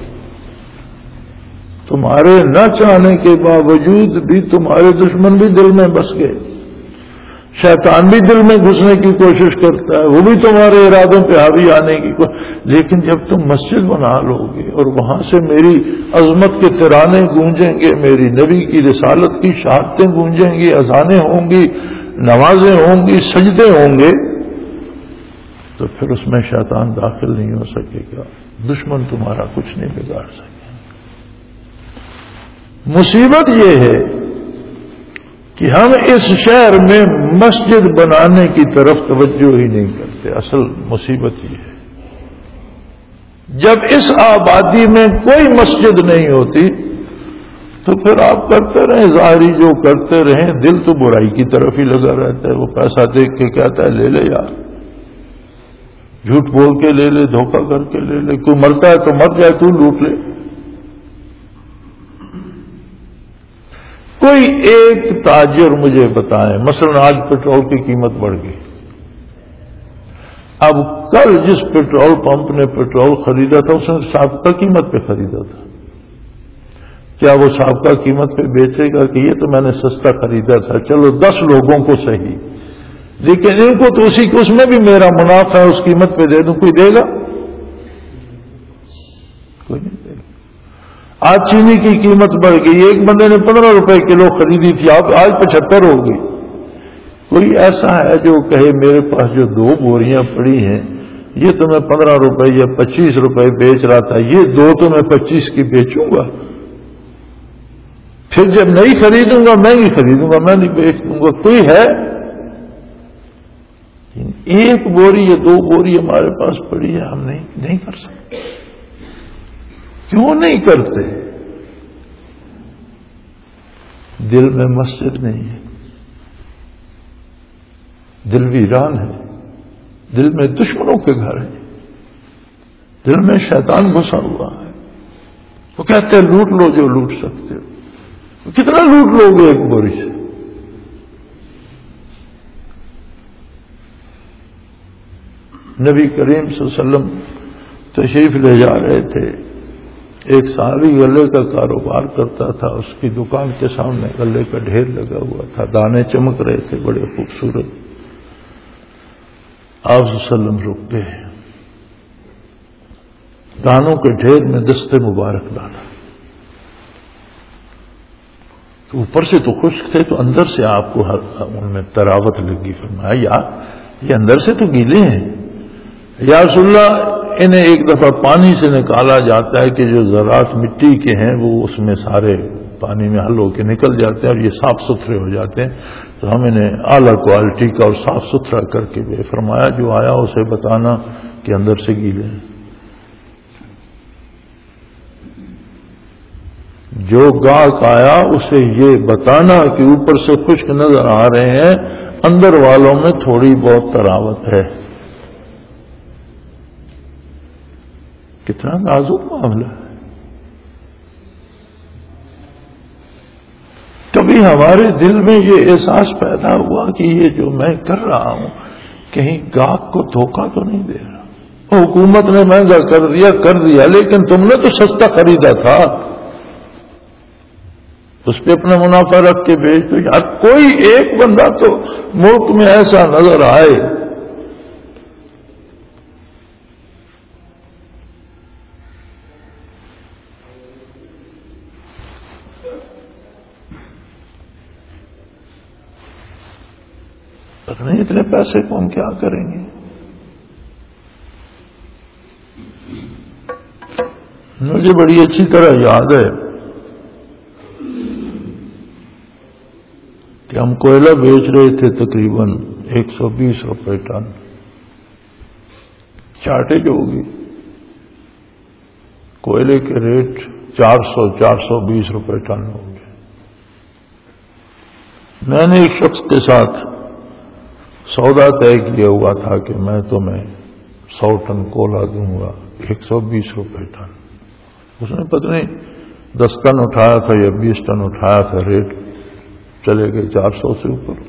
تمہارے نہ چاہنے کے باوجود بھی تمہارے دشمن بھی دل میں بس گئے. شیطان بھی دل میں گھسنے کی کوشش کرتا ہے، وہ بھی تمہارے ارادوں پہ حاوی آنے کی کوشش. لیکن جب تم مسجد بنا لو گے اور وہاں سے میری عظمت کے ترانے گونجیں گے، میری نبی کی رسالت کی شہادتیں گونجیں گی، اذانیں ہوں گی، نمازیں ہوں گی، سجدے ہوں گے، تو پھر اس میں شیطان داخل نہیں ہو سکے گا. دشمن تمہارا کچھ نہیں بگاڑ سکے. مصیبت یہ ہے کہ ہم اس شہر میں مسجد بنانے کی طرف توجہ ہی نہیں کرتے. اصل مصیبت یہ ہے جب اس آبادی میں کوئی مسجد نہیں ہوتی تو پھر آپ کرتے رہیں ظاہری جو کرتے رہیں، دل تو برائی کی طرف ہی لگا رہتا ہے. وہ پیسہ دیکھ کے کہتا ہے لے لے یار، جھوٹ بول کے لے لے، دھوکہ کر کے لے لے، کوئی مرتا ہے تو مر جائے، تو لوٹ لے. کوئی ایک تاجر مجھے بتائیں، مثلا آج پیٹرول کی قیمت بڑھ گئی. اب کل جس پیٹرول پمپ نے پیٹرول خریدا تھا اس نے سابقہ قیمت پہ خریدا تھا. کیا وہ سابقہ قیمت پہ بیچے گا کہ یہ تو میں نے سستا خریدا تھا، چلو دس لوگوں کو صحیح، لیکن ان کو تو اسی اس میں بھی میرا منافع ہے، اس قیمت پہ دے دوں، کوئی دے گا؟ کوئی نہیں دے گا. آج چینی کی قیمت بڑھ گئی، ایک بندے نے پندرہ روپے کلو خریدی تھی، اب آج پچہتر ہو گئی. کوئی ایسا ہے جو کہے میرے پاس جو دو بوریاں پڑی ہیں یہ تو میں پندرہ روپے یا پچیس روپے بیچ رہا تھا، یہ دو تو میں پچیس کی بیچوں گا، پھر جب نہیں خریدوں گا مہنگی خریدوں گا، میں نہیں بیچ دوں گا. کوئی ہے؟ ایک بوری یا دو بوری ہمارے پاس پڑی ہے، ہم نہیں نہیں کر سکتے. کیوں نہیں کرتے؟ دل میں مسجد نہیں ہے، دل ویران ہے، دل میں دشمنوں کے گھر ہے، دل میں شیطان گھسا ہوا ہے. وہ کہتے ہیں لوٹ لو جو لوٹ سکتے ہو. کتنا لوٹ لو گے ایک بوری سے؟ نبی کریم صلی اللہ علیہ وسلم تشریف لے جا رہے تھے. ایک صحابی غلے کا کاروبار کرتا تھا، اس کی دکان کے سامنے غلے کا ڈھیر لگا ہوا تھا، دانے چمک رہے تھے بڑے خوبصورت. آپ صلی اللہ علیہ وسلم رک گئے، دانوں کے ڈھیر میں دستے مبارک ڈالا. تو اوپر سے تو خشک تھے، تو اندر سے آپ کو ان میں تراوت لگی. فرمایا یار یہ اندر سے تو گیلے ہیں. یا رسول اللہ انہیں ایک دفعہ پانی سے نکالا جاتا ہے کہ جو ذرات مٹی کے ہیں وہ اس میں سارے پانی میں حل ہو کے نکل جاتے ہیں اور یہ صاف ستھرے ہو جاتے ہیں. تو ہم انہیں اعلیٰ کوالٹی کا اور صاف ستھرا کر کے بھی. فرمایا جو آیا اسے بتانا کہ اندر سے گیلے ہیں. جو گاہک آیا اسے یہ بتانا کہ اوپر سے خشک نظر آ رہے ہیں، اندر والوں میں تھوڑی بہت تراوت ہے. کتنا نازک معاملہ ہے. کبھی ہمارے دل میں یہ احساس پیدا ہوا کہ یہ جو میں کر رہا ہوں کہیں گاہک کو دھوکہ تو نہیں دے رہا؟ حکومت نے مہنگا کر دیا کر دیا لیکن تم نے تو سستا خریدا تھا، اس پہ اپنا منافع رکھ کے بیچ دو. یار کوئی ایک بندہ تو ملک میں ایسا نظر آئے نہیں. اتنے پیسے کو ہم کیا کریں گے؟ مجھے بڑی اچھی طرح یاد ہے کہ ہم کوئلہ بیچ رہے تھے تقریباً ایک سو بیس روپے ٹن. شارٹیج ہوگی، کوئلے کے ریٹ چار سو چار سو بیس روپے ٹن ہوں گے. میں نے ایک شخص کے ساتھ سودا طے کیا ہوا تھا کہ میں تمہیں سو ٹن کولا دوں گا ایک سو بیس روپے ٹن. اس نے پتہ نہیں دس ٹن اٹھایا تھا یا بیس ٹن اٹھایا تھا، ریٹ چلے گئے چار سو سے اوپر.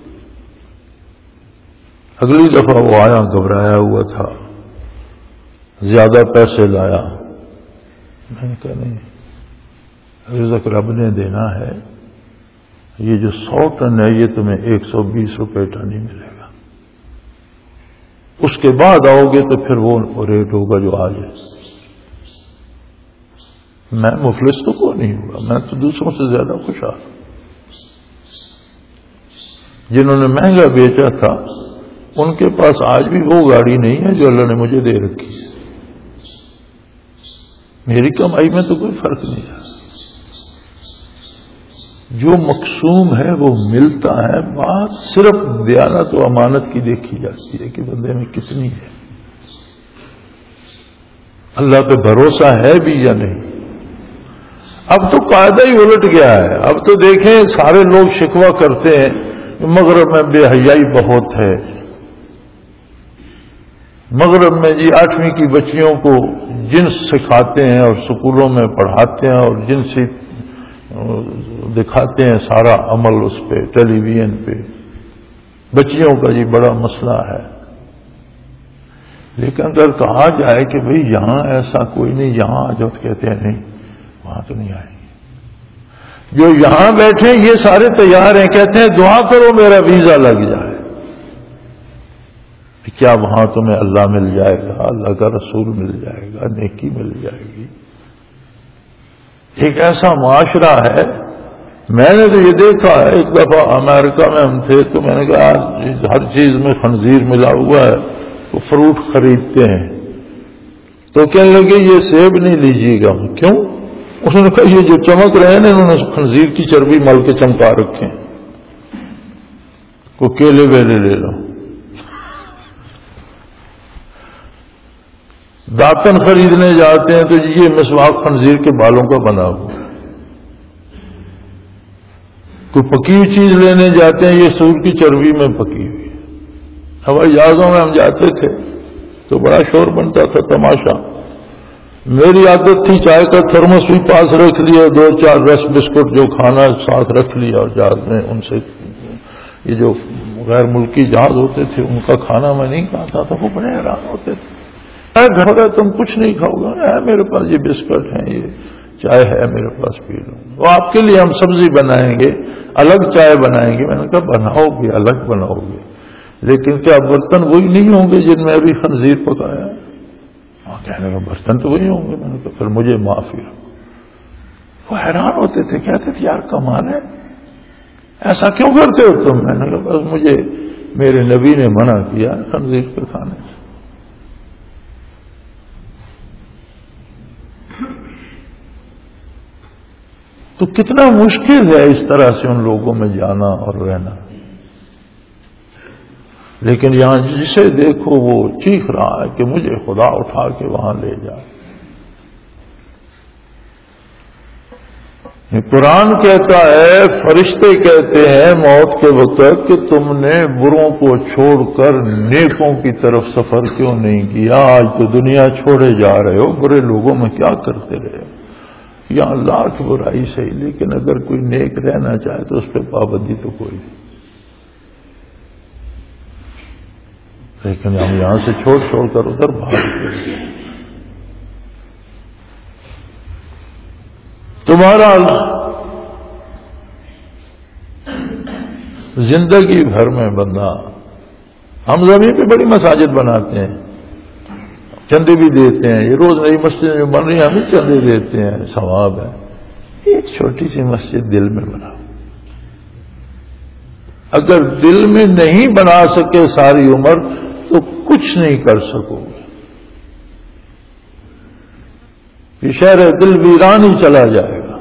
اگلی دفعہ وہ آیا گھبرایا ہوا تھا، زیادہ پیسے لایا. میں نے کہا نہیں، رزق رب نے دینا ہے، یہ جو سو ٹن ہے یہ تمہیں ایک سو بیس روپے ٹن ہی ملے گا. اس کے بعد آؤ گے تو پھر وہ ریٹ ہوگا جو آج ہے. میں مفلس تو کوئی نہیں ہوا، میں تو دوسروں سے زیادہ خوشحال. جنہوں نے مہنگا بیچا تھا ان کے پاس آج بھی وہ گاڑی نہیں ہے جو اللہ نے مجھے دے رکھی ہے. میری کمائی میں تو کوئی فرق نہیں ہے. جو مقسوم ہے وہ ملتا ہے. بات صرف دیانت و امانت کی دیکھی جاتی ہے کہ بندے میں کتنی ہے، اللہ پہ بھروسہ ہے بھی یا نہیں. اب تو قاعدہ ہی الٹ گیا ہے. اب تو دیکھیں سارے لوگ شکوہ کرتے ہیں مغرب میں بے حیائی بہت ہے، مغرب میں جی آٹھویں کی بچیوں کو جنس سکھاتے ہیں اور سکولوں میں پڑھاتے ہیں اور جنسی دکھاتے ہیں سارا عمل اس پہ ٹیلی ویژن پہ. بچیوں کا جی بڑا مسئلہ ہے. لیکن اگر کہا جائے کہ بھئی یہاں ایسا کوئی نہیں، یہاں آ جاؤ تو کہتے ہیں نہیں وہاں تو نہیں آئیں گے. جو یہاں بیٹھے یہ سارے تیار ہیں، کہتے ہیں دعا کرو میرا ویزا لگ جائے. کیا وہاں تمہیں اللہ مل جائے گا، اللہ کا رسول مل جائے گا، نیکی مل جائے گی؟ ایک ایسا معاشرہ ہے. میں نے تو یہ دیکھا ہے، ایک دفعہ امریکہ میں ہم تھے تو میں نے کہا ہر چیز میں خنزیر ملا ہوا ہے، تو فروٹ خریدتے ہیں تو کہنے لگے یہ سیب نہیں لیجیے گا. کیوں؟ اس نے کہا یہ جو چمک رہے ہیں انہوں نے خنزیر کی چربی مل کے چمکا رکھے ہیں، کو کیلے ویلے لے لو. داتن خریدنے جاتے ہیں تو یہ مسواک خنزیر کے بالوں کا بنا ہوا، کوئی پکی ہوئی چیز لینے جاتے ہیں یہ سور کی چربی میں پکی ہوئی۔ ہوائی جہازوں میں ہم جاتے تھے تو بڑا شور بنتا تھا، تماشا۔ میری عادت تھی چائے کا تھرمس بھی پاس رکھ لیا، دو چار رس بسکٹ جو کھانا ساتھ رکھ لیا، اور جہاز میں ان سے یہ جو غیر ملکی جہاز ہوتے تھے ان کا کھانا میں نہیں کھاتا تھا، وہ بڑے حیران ہوتے تھے، گھر کا تم کچھ نہیں کھاؤ گا؟ میرے پاس یہ بسکٹ ہیں، یہ چائے ہے میرے پاس، پی لو۔ وہ آپ کے لیے ہم سبزی بنائیں گے، الگ چائے بنائیں گے۔ میں نے کہا بناؤ گے، الگ بناؤ گے، لیکن کیا برتن وہی نہیں ہوں گے جن میں ابھی خنزیر پکایا ہے؟ کہنے لگا برتن تو وہی ہوں گے۔ میں نے کہا پھر مجھے معافی ہو۔ وہ حیران ہوتے تھے، کہتے تھے یار کمال ہے، ایسا کیوں کرتے ہو تم؟ میں نے کہا بس مجھے میرے نبی نے منع کیا خنزیر پہ کھانے سے۔ تو کتنا مشکل ہے اس طرح سے ان لوگوں میں جانا اور رہنا، لیکن یہاں جسے دیکھو وہ چیخ رہا ہے کہ مجھے خدا اٹھا کے وہاں لے جائے۔ قرآن کہتا ہے، فرشتے کہتے ہیں موت کے وقت کہ تم نے بروں کو چھوڑ کر نیکوں کی طرف سفر کیوں نہیں کیا؟ آج تو دنیا چھوڑے جا رہے ہو، برے لوگوں میں کیا کرتے رہے؟ یہاں لاکھ برائی صحیح، لیکن اگر کوئی نیک رہنا چاہے تو اس پہ پابندی تو کوئی نہیں۔ لیکن ہم یہاں سے چھوڑ چھوڑ کر ادھر بھاگتے ہیں۔ تمہارا زندگی بھر میں بندہ، ہم زمین پہ بڑی مساجد بناتے ہیں، چندے بھی دیتے ہیں، یہ روز نئی مسجد جو بن رہی ہیں ہم چندے دیتے ہیں، ثواب ہے۔ ایک چھوٹی سی مسجد دل میں بناؤ۔ اگر دل میں نہیں بنا سکے ساری عمر تو کچھ نہیں کر سکو گے، یہ شہر دل ویران ہی چلا جائے گا۔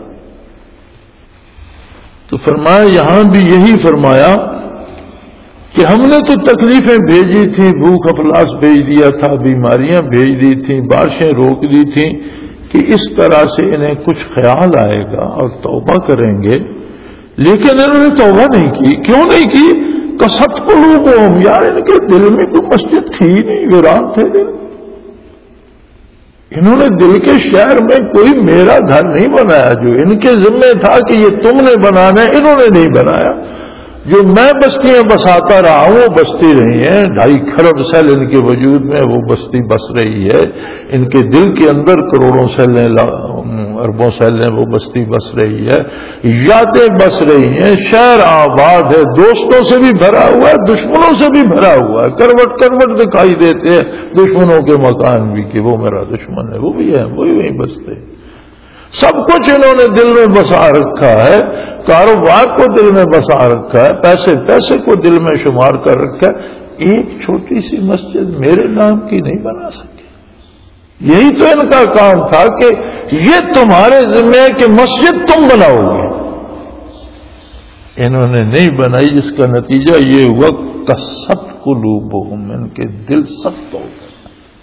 تو فرمایا یہاں بھی یہی فرمایا کہ ہم نے تو تکلیفیں بھیجی تھیں، بھوک افلاس بھیج دیا تھا، بیماریاں بھیج دی تھیں، بارشیں روک دی تھیں، کہ اس طرح سے انہیں کچھ خیال آئے گا اور توبہ کریں گے، لیکن انہوں نے توبہ نہیں کی۔ کیوں نہیں کی؟ کست قلوبہم، یار ان کے دل میں کوئی مسجد تھی نہیں، ویران تھے دل۔ انہوں نے دل کے شہر میں کوئی میرا گھر نہیں بنایا، جو ان کے ذمہ تھا کہ یہ تم نے بنانا ہے، انہوں نے نہیں بنایا۔ جو میں بستیاں بساتا رہا ہوں وہ بستی رہی ہیں، ڈھائی کھرب سیل ان کے وجود میں وہ بستی بس رہی ہے، ان کے دل کے اندر کروڑوں سیلیں اربوں سیلیں وہ بستی بس رہی ہے، یادیں بس رہی ہیں، شہر آباد ہے، دوستوں سے بھی بھرا ہوا ہے، دشمنوں سے بھی بھرا ہوا ہے، کروٹ کروٹ دکھائی دیتے ہیں دشمنوں کے مکان بھی کہ وہ میرا دشمن ہے، وہ بھی ہے، وہی وہیں بستے ہیں۔ سب کچھ انہوں نے دل میں بسا رکھا ہے، کاروبار کو دل میں بسا رکھا ہے، پیسے پیسے کو دل میں شمار کر رکھا ہے، ایک چھوٹی سی مسجد میرے نام کی نہیں بنا سکے۔ یہی تو ان کا کام تھا کہ یہ تمہارے ذمہ ہے کہ مسجد تم بناؤ گے، انہوں نے نہیں بنائی، جس کا نتیجہ یہ ہوا کست قلوبہم، ان کے دل سخت ہو گئے،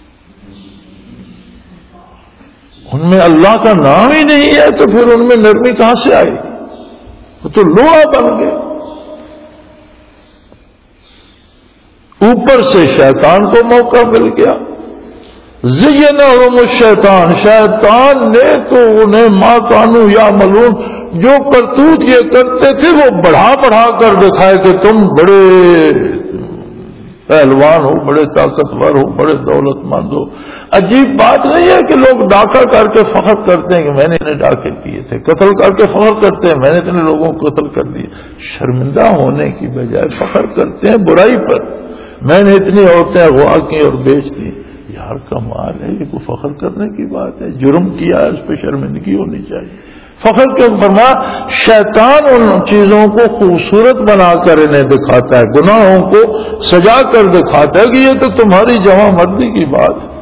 ان میں اللہ کا نام ہی نہیں ہے، تو پھر ان میں نرمی کہاں سے آئی؟ وہ تو لوہا بن گئے۔ اوپر سے شیطان کو موقع مل گیا، زینہم الشیطان، شیطان نے تو انہیں ما کانوا یعملون، جو کرتوت یہ کرتے تھے وہ بڑھا بڑھا کر دکھائے کہ تم بڑے پہلوان ہو، بڑے طاقتور ہو، بڑے دولت مند ہو۔ عجیب بات نہیں ہے کہ لوگ ڈاکہ کر کے فخر کرتے ہیں کہ میں نے انہیں ڈاکے کیے تھے، قتل کر کے فخر کرتے ہیں میں نے اتنے لوگوں کو قتل کر دیا۔ شرمندہ ہونے کی بجائے فخر کرتے ہیں برائی پر، میں نے اتنی عورتیں اغوا کی اور بیچ دی۔ یار کمال ہے، یہ کوئی فخر کرنے کی بات ہے؟ جرم کیا ہے اس پہ شرمندگی ہونی چاہیے۔ فخر کیوں؟ فرما شیطان ان چیزوں کو خوبصورت بنا کر انہیں دکھاتا ہے، گناہوں کو سجا کر دکھاتا ہے کہ یہ تو تمہاری جوان مردی کی بات ہے۔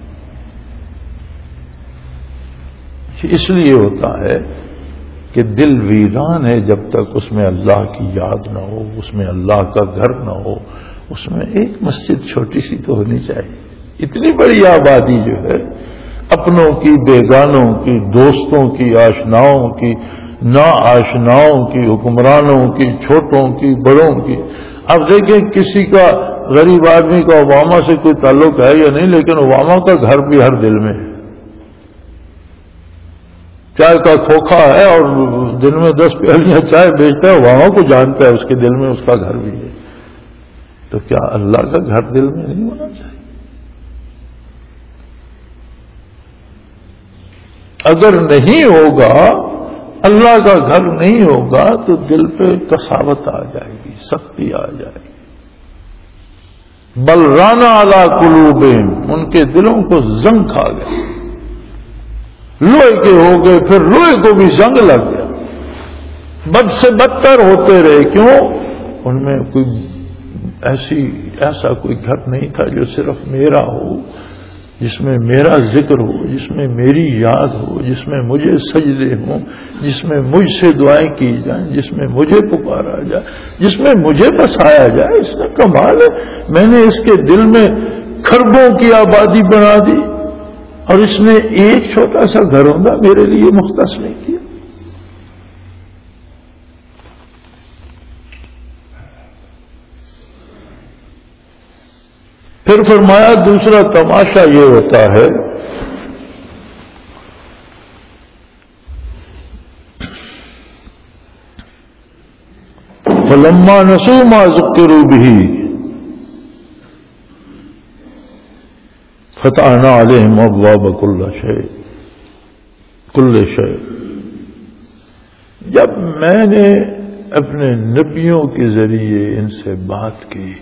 اس لیے ہوتا ہے کہ دل ویران ہے جب تک اس میں اللہ کی یاد نہ ہو، اس میں اللہ کا گھر نہ ہو، اس میں ایک مسجد چھوٹی سی تو ہونی چاہیے، اتنی بڑی آبادی جو ہے اپنوں کی، بیگانوں کی، دوستوں کی، آشناؤں کی، نا آشناؤں کی، حکمرانوں کی، چھوٹوں کی، بڑوں کی. اب دیکھیں کسی کا غریب آدمی کا اوباما سے کوئی تعلق ہے یا نہیں، لیکن اوباما کا گھر بھی ہر دل میں ہے. چائے کا کھوکھا ہے اور دن میں دس پیالیاں چائے بیچتا ہے، اوباما کو جانتا ہے، اس کے دل میں اس کا گھر بھی ہے. تو کیا اللہ کا گھر دل میں نہیں ہونا چاہیے؟ اگر نہیں ہوگا، اللہ کا گھر نہیں ہوگا تو دل پہ کساوت آ جائے گی، سختی آ جائے گی. بل رانا علی قلوبہم، ان کے دلوں کو زنگ کھا گیا، لوہے کے ہو گئے، پھر لوہے کو بھی زنگ لگ گیا، بد سے بدتر ہوتے رہے. کیوں؟ ان میں کوئی ایسی ایسا کوئی گھر نہیں تھا جو صرف میرا ہو، جس میں میرا ذکر ہو، جس میں میری یاد ہو، جس میں مجھے سجدے ہوں، جس میں مجھ سے دعائیں کی جائیں، جس میں مجھے پکارا جائے، جس میں مجھے بسایا جائے. اس کا کمال ہے، میں نے اس کے دل میں کھربوں کی آبادی بنا دی اور اس نے ایک چھوٹا سا گھر ہوگا میرے لیے مختص نہیں کیا. پھر فرمایا دوسرا تماشا یہ ہوتا ہے فلما نسوا ما ذکروا به فتحنا علیہم ابواب کل شیء کل شیء. جب میں نے اپنے نبیوں کے ذریعے ان سے بات کی،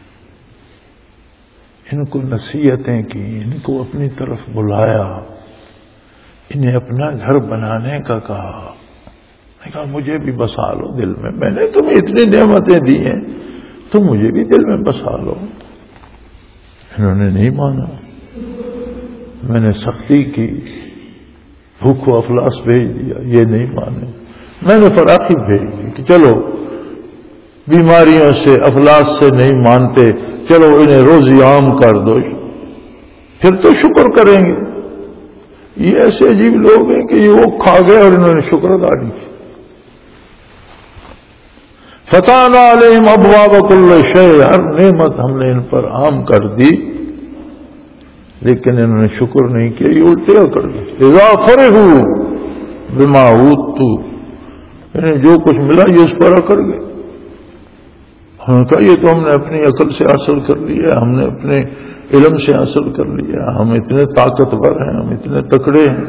ان کو نصیحتیں کی، ان کو اپنی طرف بلایا، انہیں اپنا گھر بنانے کا کہا. میں کہا مجھے بھی بسا لو دل میں، میں نے تمہیں اتنی نعمتیں دی ہیں، تم مجھے بھی دل میں بسا لو. انہوں نے نہیں مانا. میں نے سختی کی، بھوک و افلاس بھیج دیا، یہ نہیں مانے. میں نے فراخی بھیج دی کہ چلو بیماریوں سے، افلاس سے نہیں مانتے، چلو انہیں روزی عام کر دو، پھر تو شکر کریں گے. یہ ایسے عجیب لوگ ہیں کہ یہ وہ کھا گئے اور انہوں نے شکر ادا نہیں کی. فتحنا علیہم ابواب کل شیء، ہر نعمت ہم نے ان پر عام کر دی، لیکن انہوں نے شکر نہیں کیا، یہ الٹے کر دی. اذا فرحوا بما اوتوا، انہیں جو کچھ ملا یہ اس پر اکڑ گئے. ہم نے کہا یہ تو ہم نے اپنی عقل سے حاصل کر لیا، ہم نے اپنے علم سے حاصل کر لیا، ہم اتنے طاقتور ہیں، ہم اتنے تکڑے ہیں.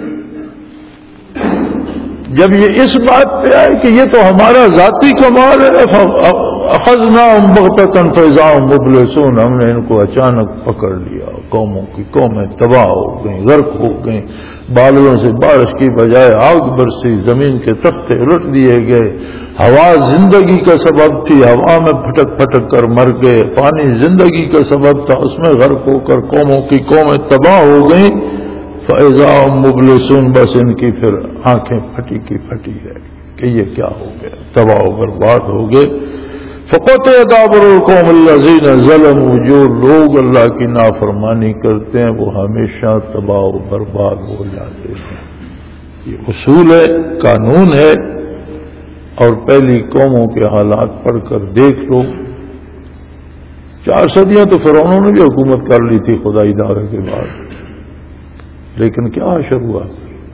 جب یہ اس بات پہ آئے کہ یہ تو ہمارا ذاتی کمال ہے، اخذناہم بغتۃ فاذا ھم مبلسون، ہم نے ان کو اچانک پکڑ لیا. قوموں کی قومیں تباہ ہو گئیں، غرق ہو گئیں، بالوں سے بارش کی بجائے آگ برسی، زمین کے تختے الٹ دیے گئے. ہوا زندگی کا سبب تھی، ہوا میں پھٹک پھٹک کر مر گئے. پانی زندگی کا سبب تھا، اس میں غرق ہو کر قوموں کی قومیں تباہ ہو گئیں. فاذا ھم مبلسون، بس ان کی پھر آنکھیں پھٹی کی پھٹی ہے کہ یہ کیا ہو گیا، تباہ و برباد ہو گئے. فقطع دابر القوم الذین ظلموا، جو لوگ اللہ کی نافرمانی کرتے ہیں وہ ہمیشہ تباہ و برباد ہو جاتے ہیں. یہ اصول ہے، قانون ہے. اور پہلی قوموں کے حالات پڑھ کر دیکھ لو. چار صدیاں تو فرعونوں نے بھی حکومت کر لی تھی خدائی دعوے کے بعد، لیکن کیا حشر ہوا؟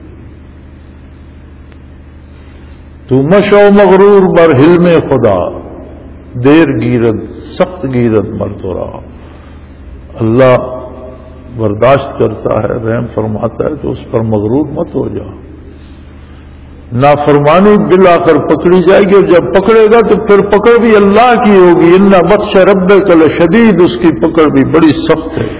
تو مشو مغرور بر حلم خدا، دیر گیرد سخت گیرد مرد رہا. اللہ برداشت کرتا ہے، رحم فرماتا ہے، تو اس پر مغرور مت ہو جا. نافرمانی بالآخر پکڑی جائے گی، اور جب پکڑے گا تو پھر پکڑ بھی اللہ کی ہوگی. ان بطش ربک لشدید، اس کی پکڑ بھی بڑی سخت ہے.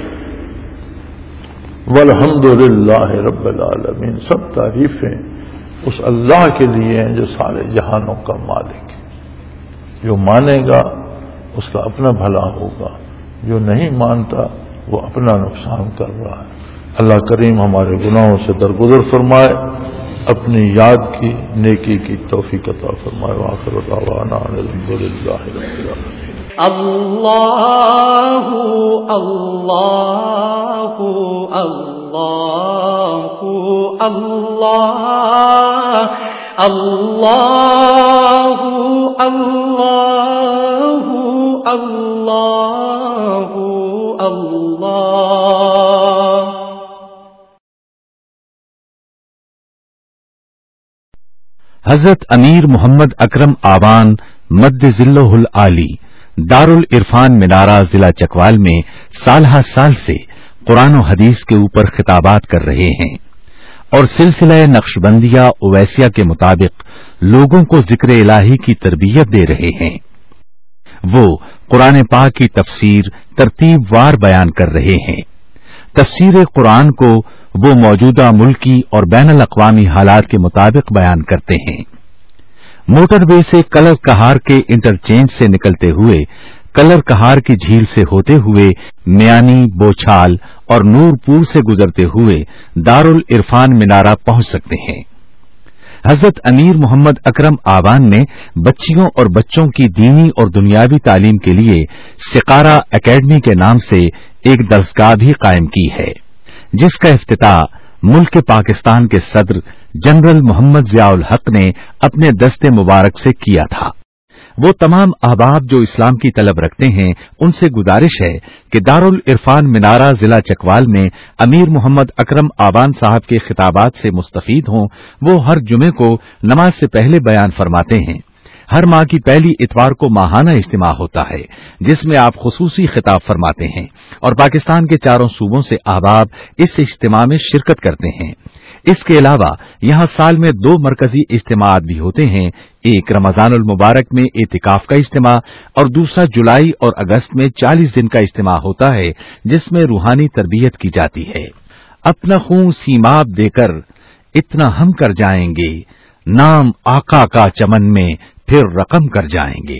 والحمد للہ رب العالمین، سب تعریفیں اس اللہ کے لیے ہیں جو سارے جہانوں کا مالک ہے. جو مانے گا اس کا اپنا بھلا ہوگا، جو نہیں مانتا وہ اپنا نقصان کر رہا ہے. اللہ کریم ہمارے گناہوں سے درگزر فرمائے، اپنی یاد کی نیکی کی توفیق عطا فرمائے. وآخر دعوانا الحمد للہ رب العالمین. اللہ اللہ اللہ اللہ اللہ اللہ اللہ اللہ۔ حضرت امیر محمد اکرم آوان مد ذلہ العالی دارالعرفان منارہ ضلع چکوال میں سالہ سال سے قرآن و حدیث کے اوپر خطابات کر رہے ہیں اور سلسلہ نقشبندیہ اویسیہ کے مطابق لوگوں کو ذکر الہی کی تربیت دے رہے ہیں۔ وہ قرآن پاک کی تفسیر ترتیب وار بیان کر رہے ہیں۔ تفسیر قرآن کو وہ موجودہ ملکی اور بین الاقوامی حالات کے مطابق بیان کرتے ہیں۔ موٹر وے سے کلر کہار کے انٹرچینج سے نکلتے ہوئے کلر کہار کی جھیل سے ہوتے ہوئے میانی، بوچھال اور نورپور سے گزرتے ہوئے دارالعرفان منارہ پہنچ سکتے ہیں۔ حضرت امیر محمد اکرم آوان نے بچیوں اور بچوں کی دینی اور دنیاوی تعلیم کے لیے سقارہ اکیڈمی کے نام سے ایک درسگاہ بھی قائم کی ہے، جس کا افتتاح ملک پاکستان کے صدر جنرل محمد ضیاء الحق نے اپنے دست مبارک سے کیا تھا۔ وہ تمام احباب جو اسلام کی طلب رکھتے ہیں ان سے گزارش ہے کہ دارالعرفان منارہ ضلع چکوال میں امیر محمد اکرم آوان صاحب کے خطابات سے مستفید ہوں۔ وہ ہر جمعے کو نماز سے پہلے بیان فرماتے ہیں۔ ہر ماہ کی پہلی اتوار کو ماہانہ اجتماع ہوتا ہے جس میں آپ خصوصی خطاب فرماتے ہیں اور پاکستان کے چاروں صوبوں سے احباب اس اجتماع میں شرکت کرتے ہیں۔ اس کے علاوہ یہاں سال میں دو مرکزی اجتماعات بھی ہوتے ہیں، ایک رمضان المبارک میں اعتکاف کا اجتماع اور دوسرا جولائی اور اگست میں چالیس دن کا اجتماع ہوتا ہے جس میں روحانی تربیت کی جاتی ہے۔ اپنا خون سیماب دے کر اتنا ہم کر جائیں گے، نام آقا کا چمن میں پھر رقم کر جائیں گے۔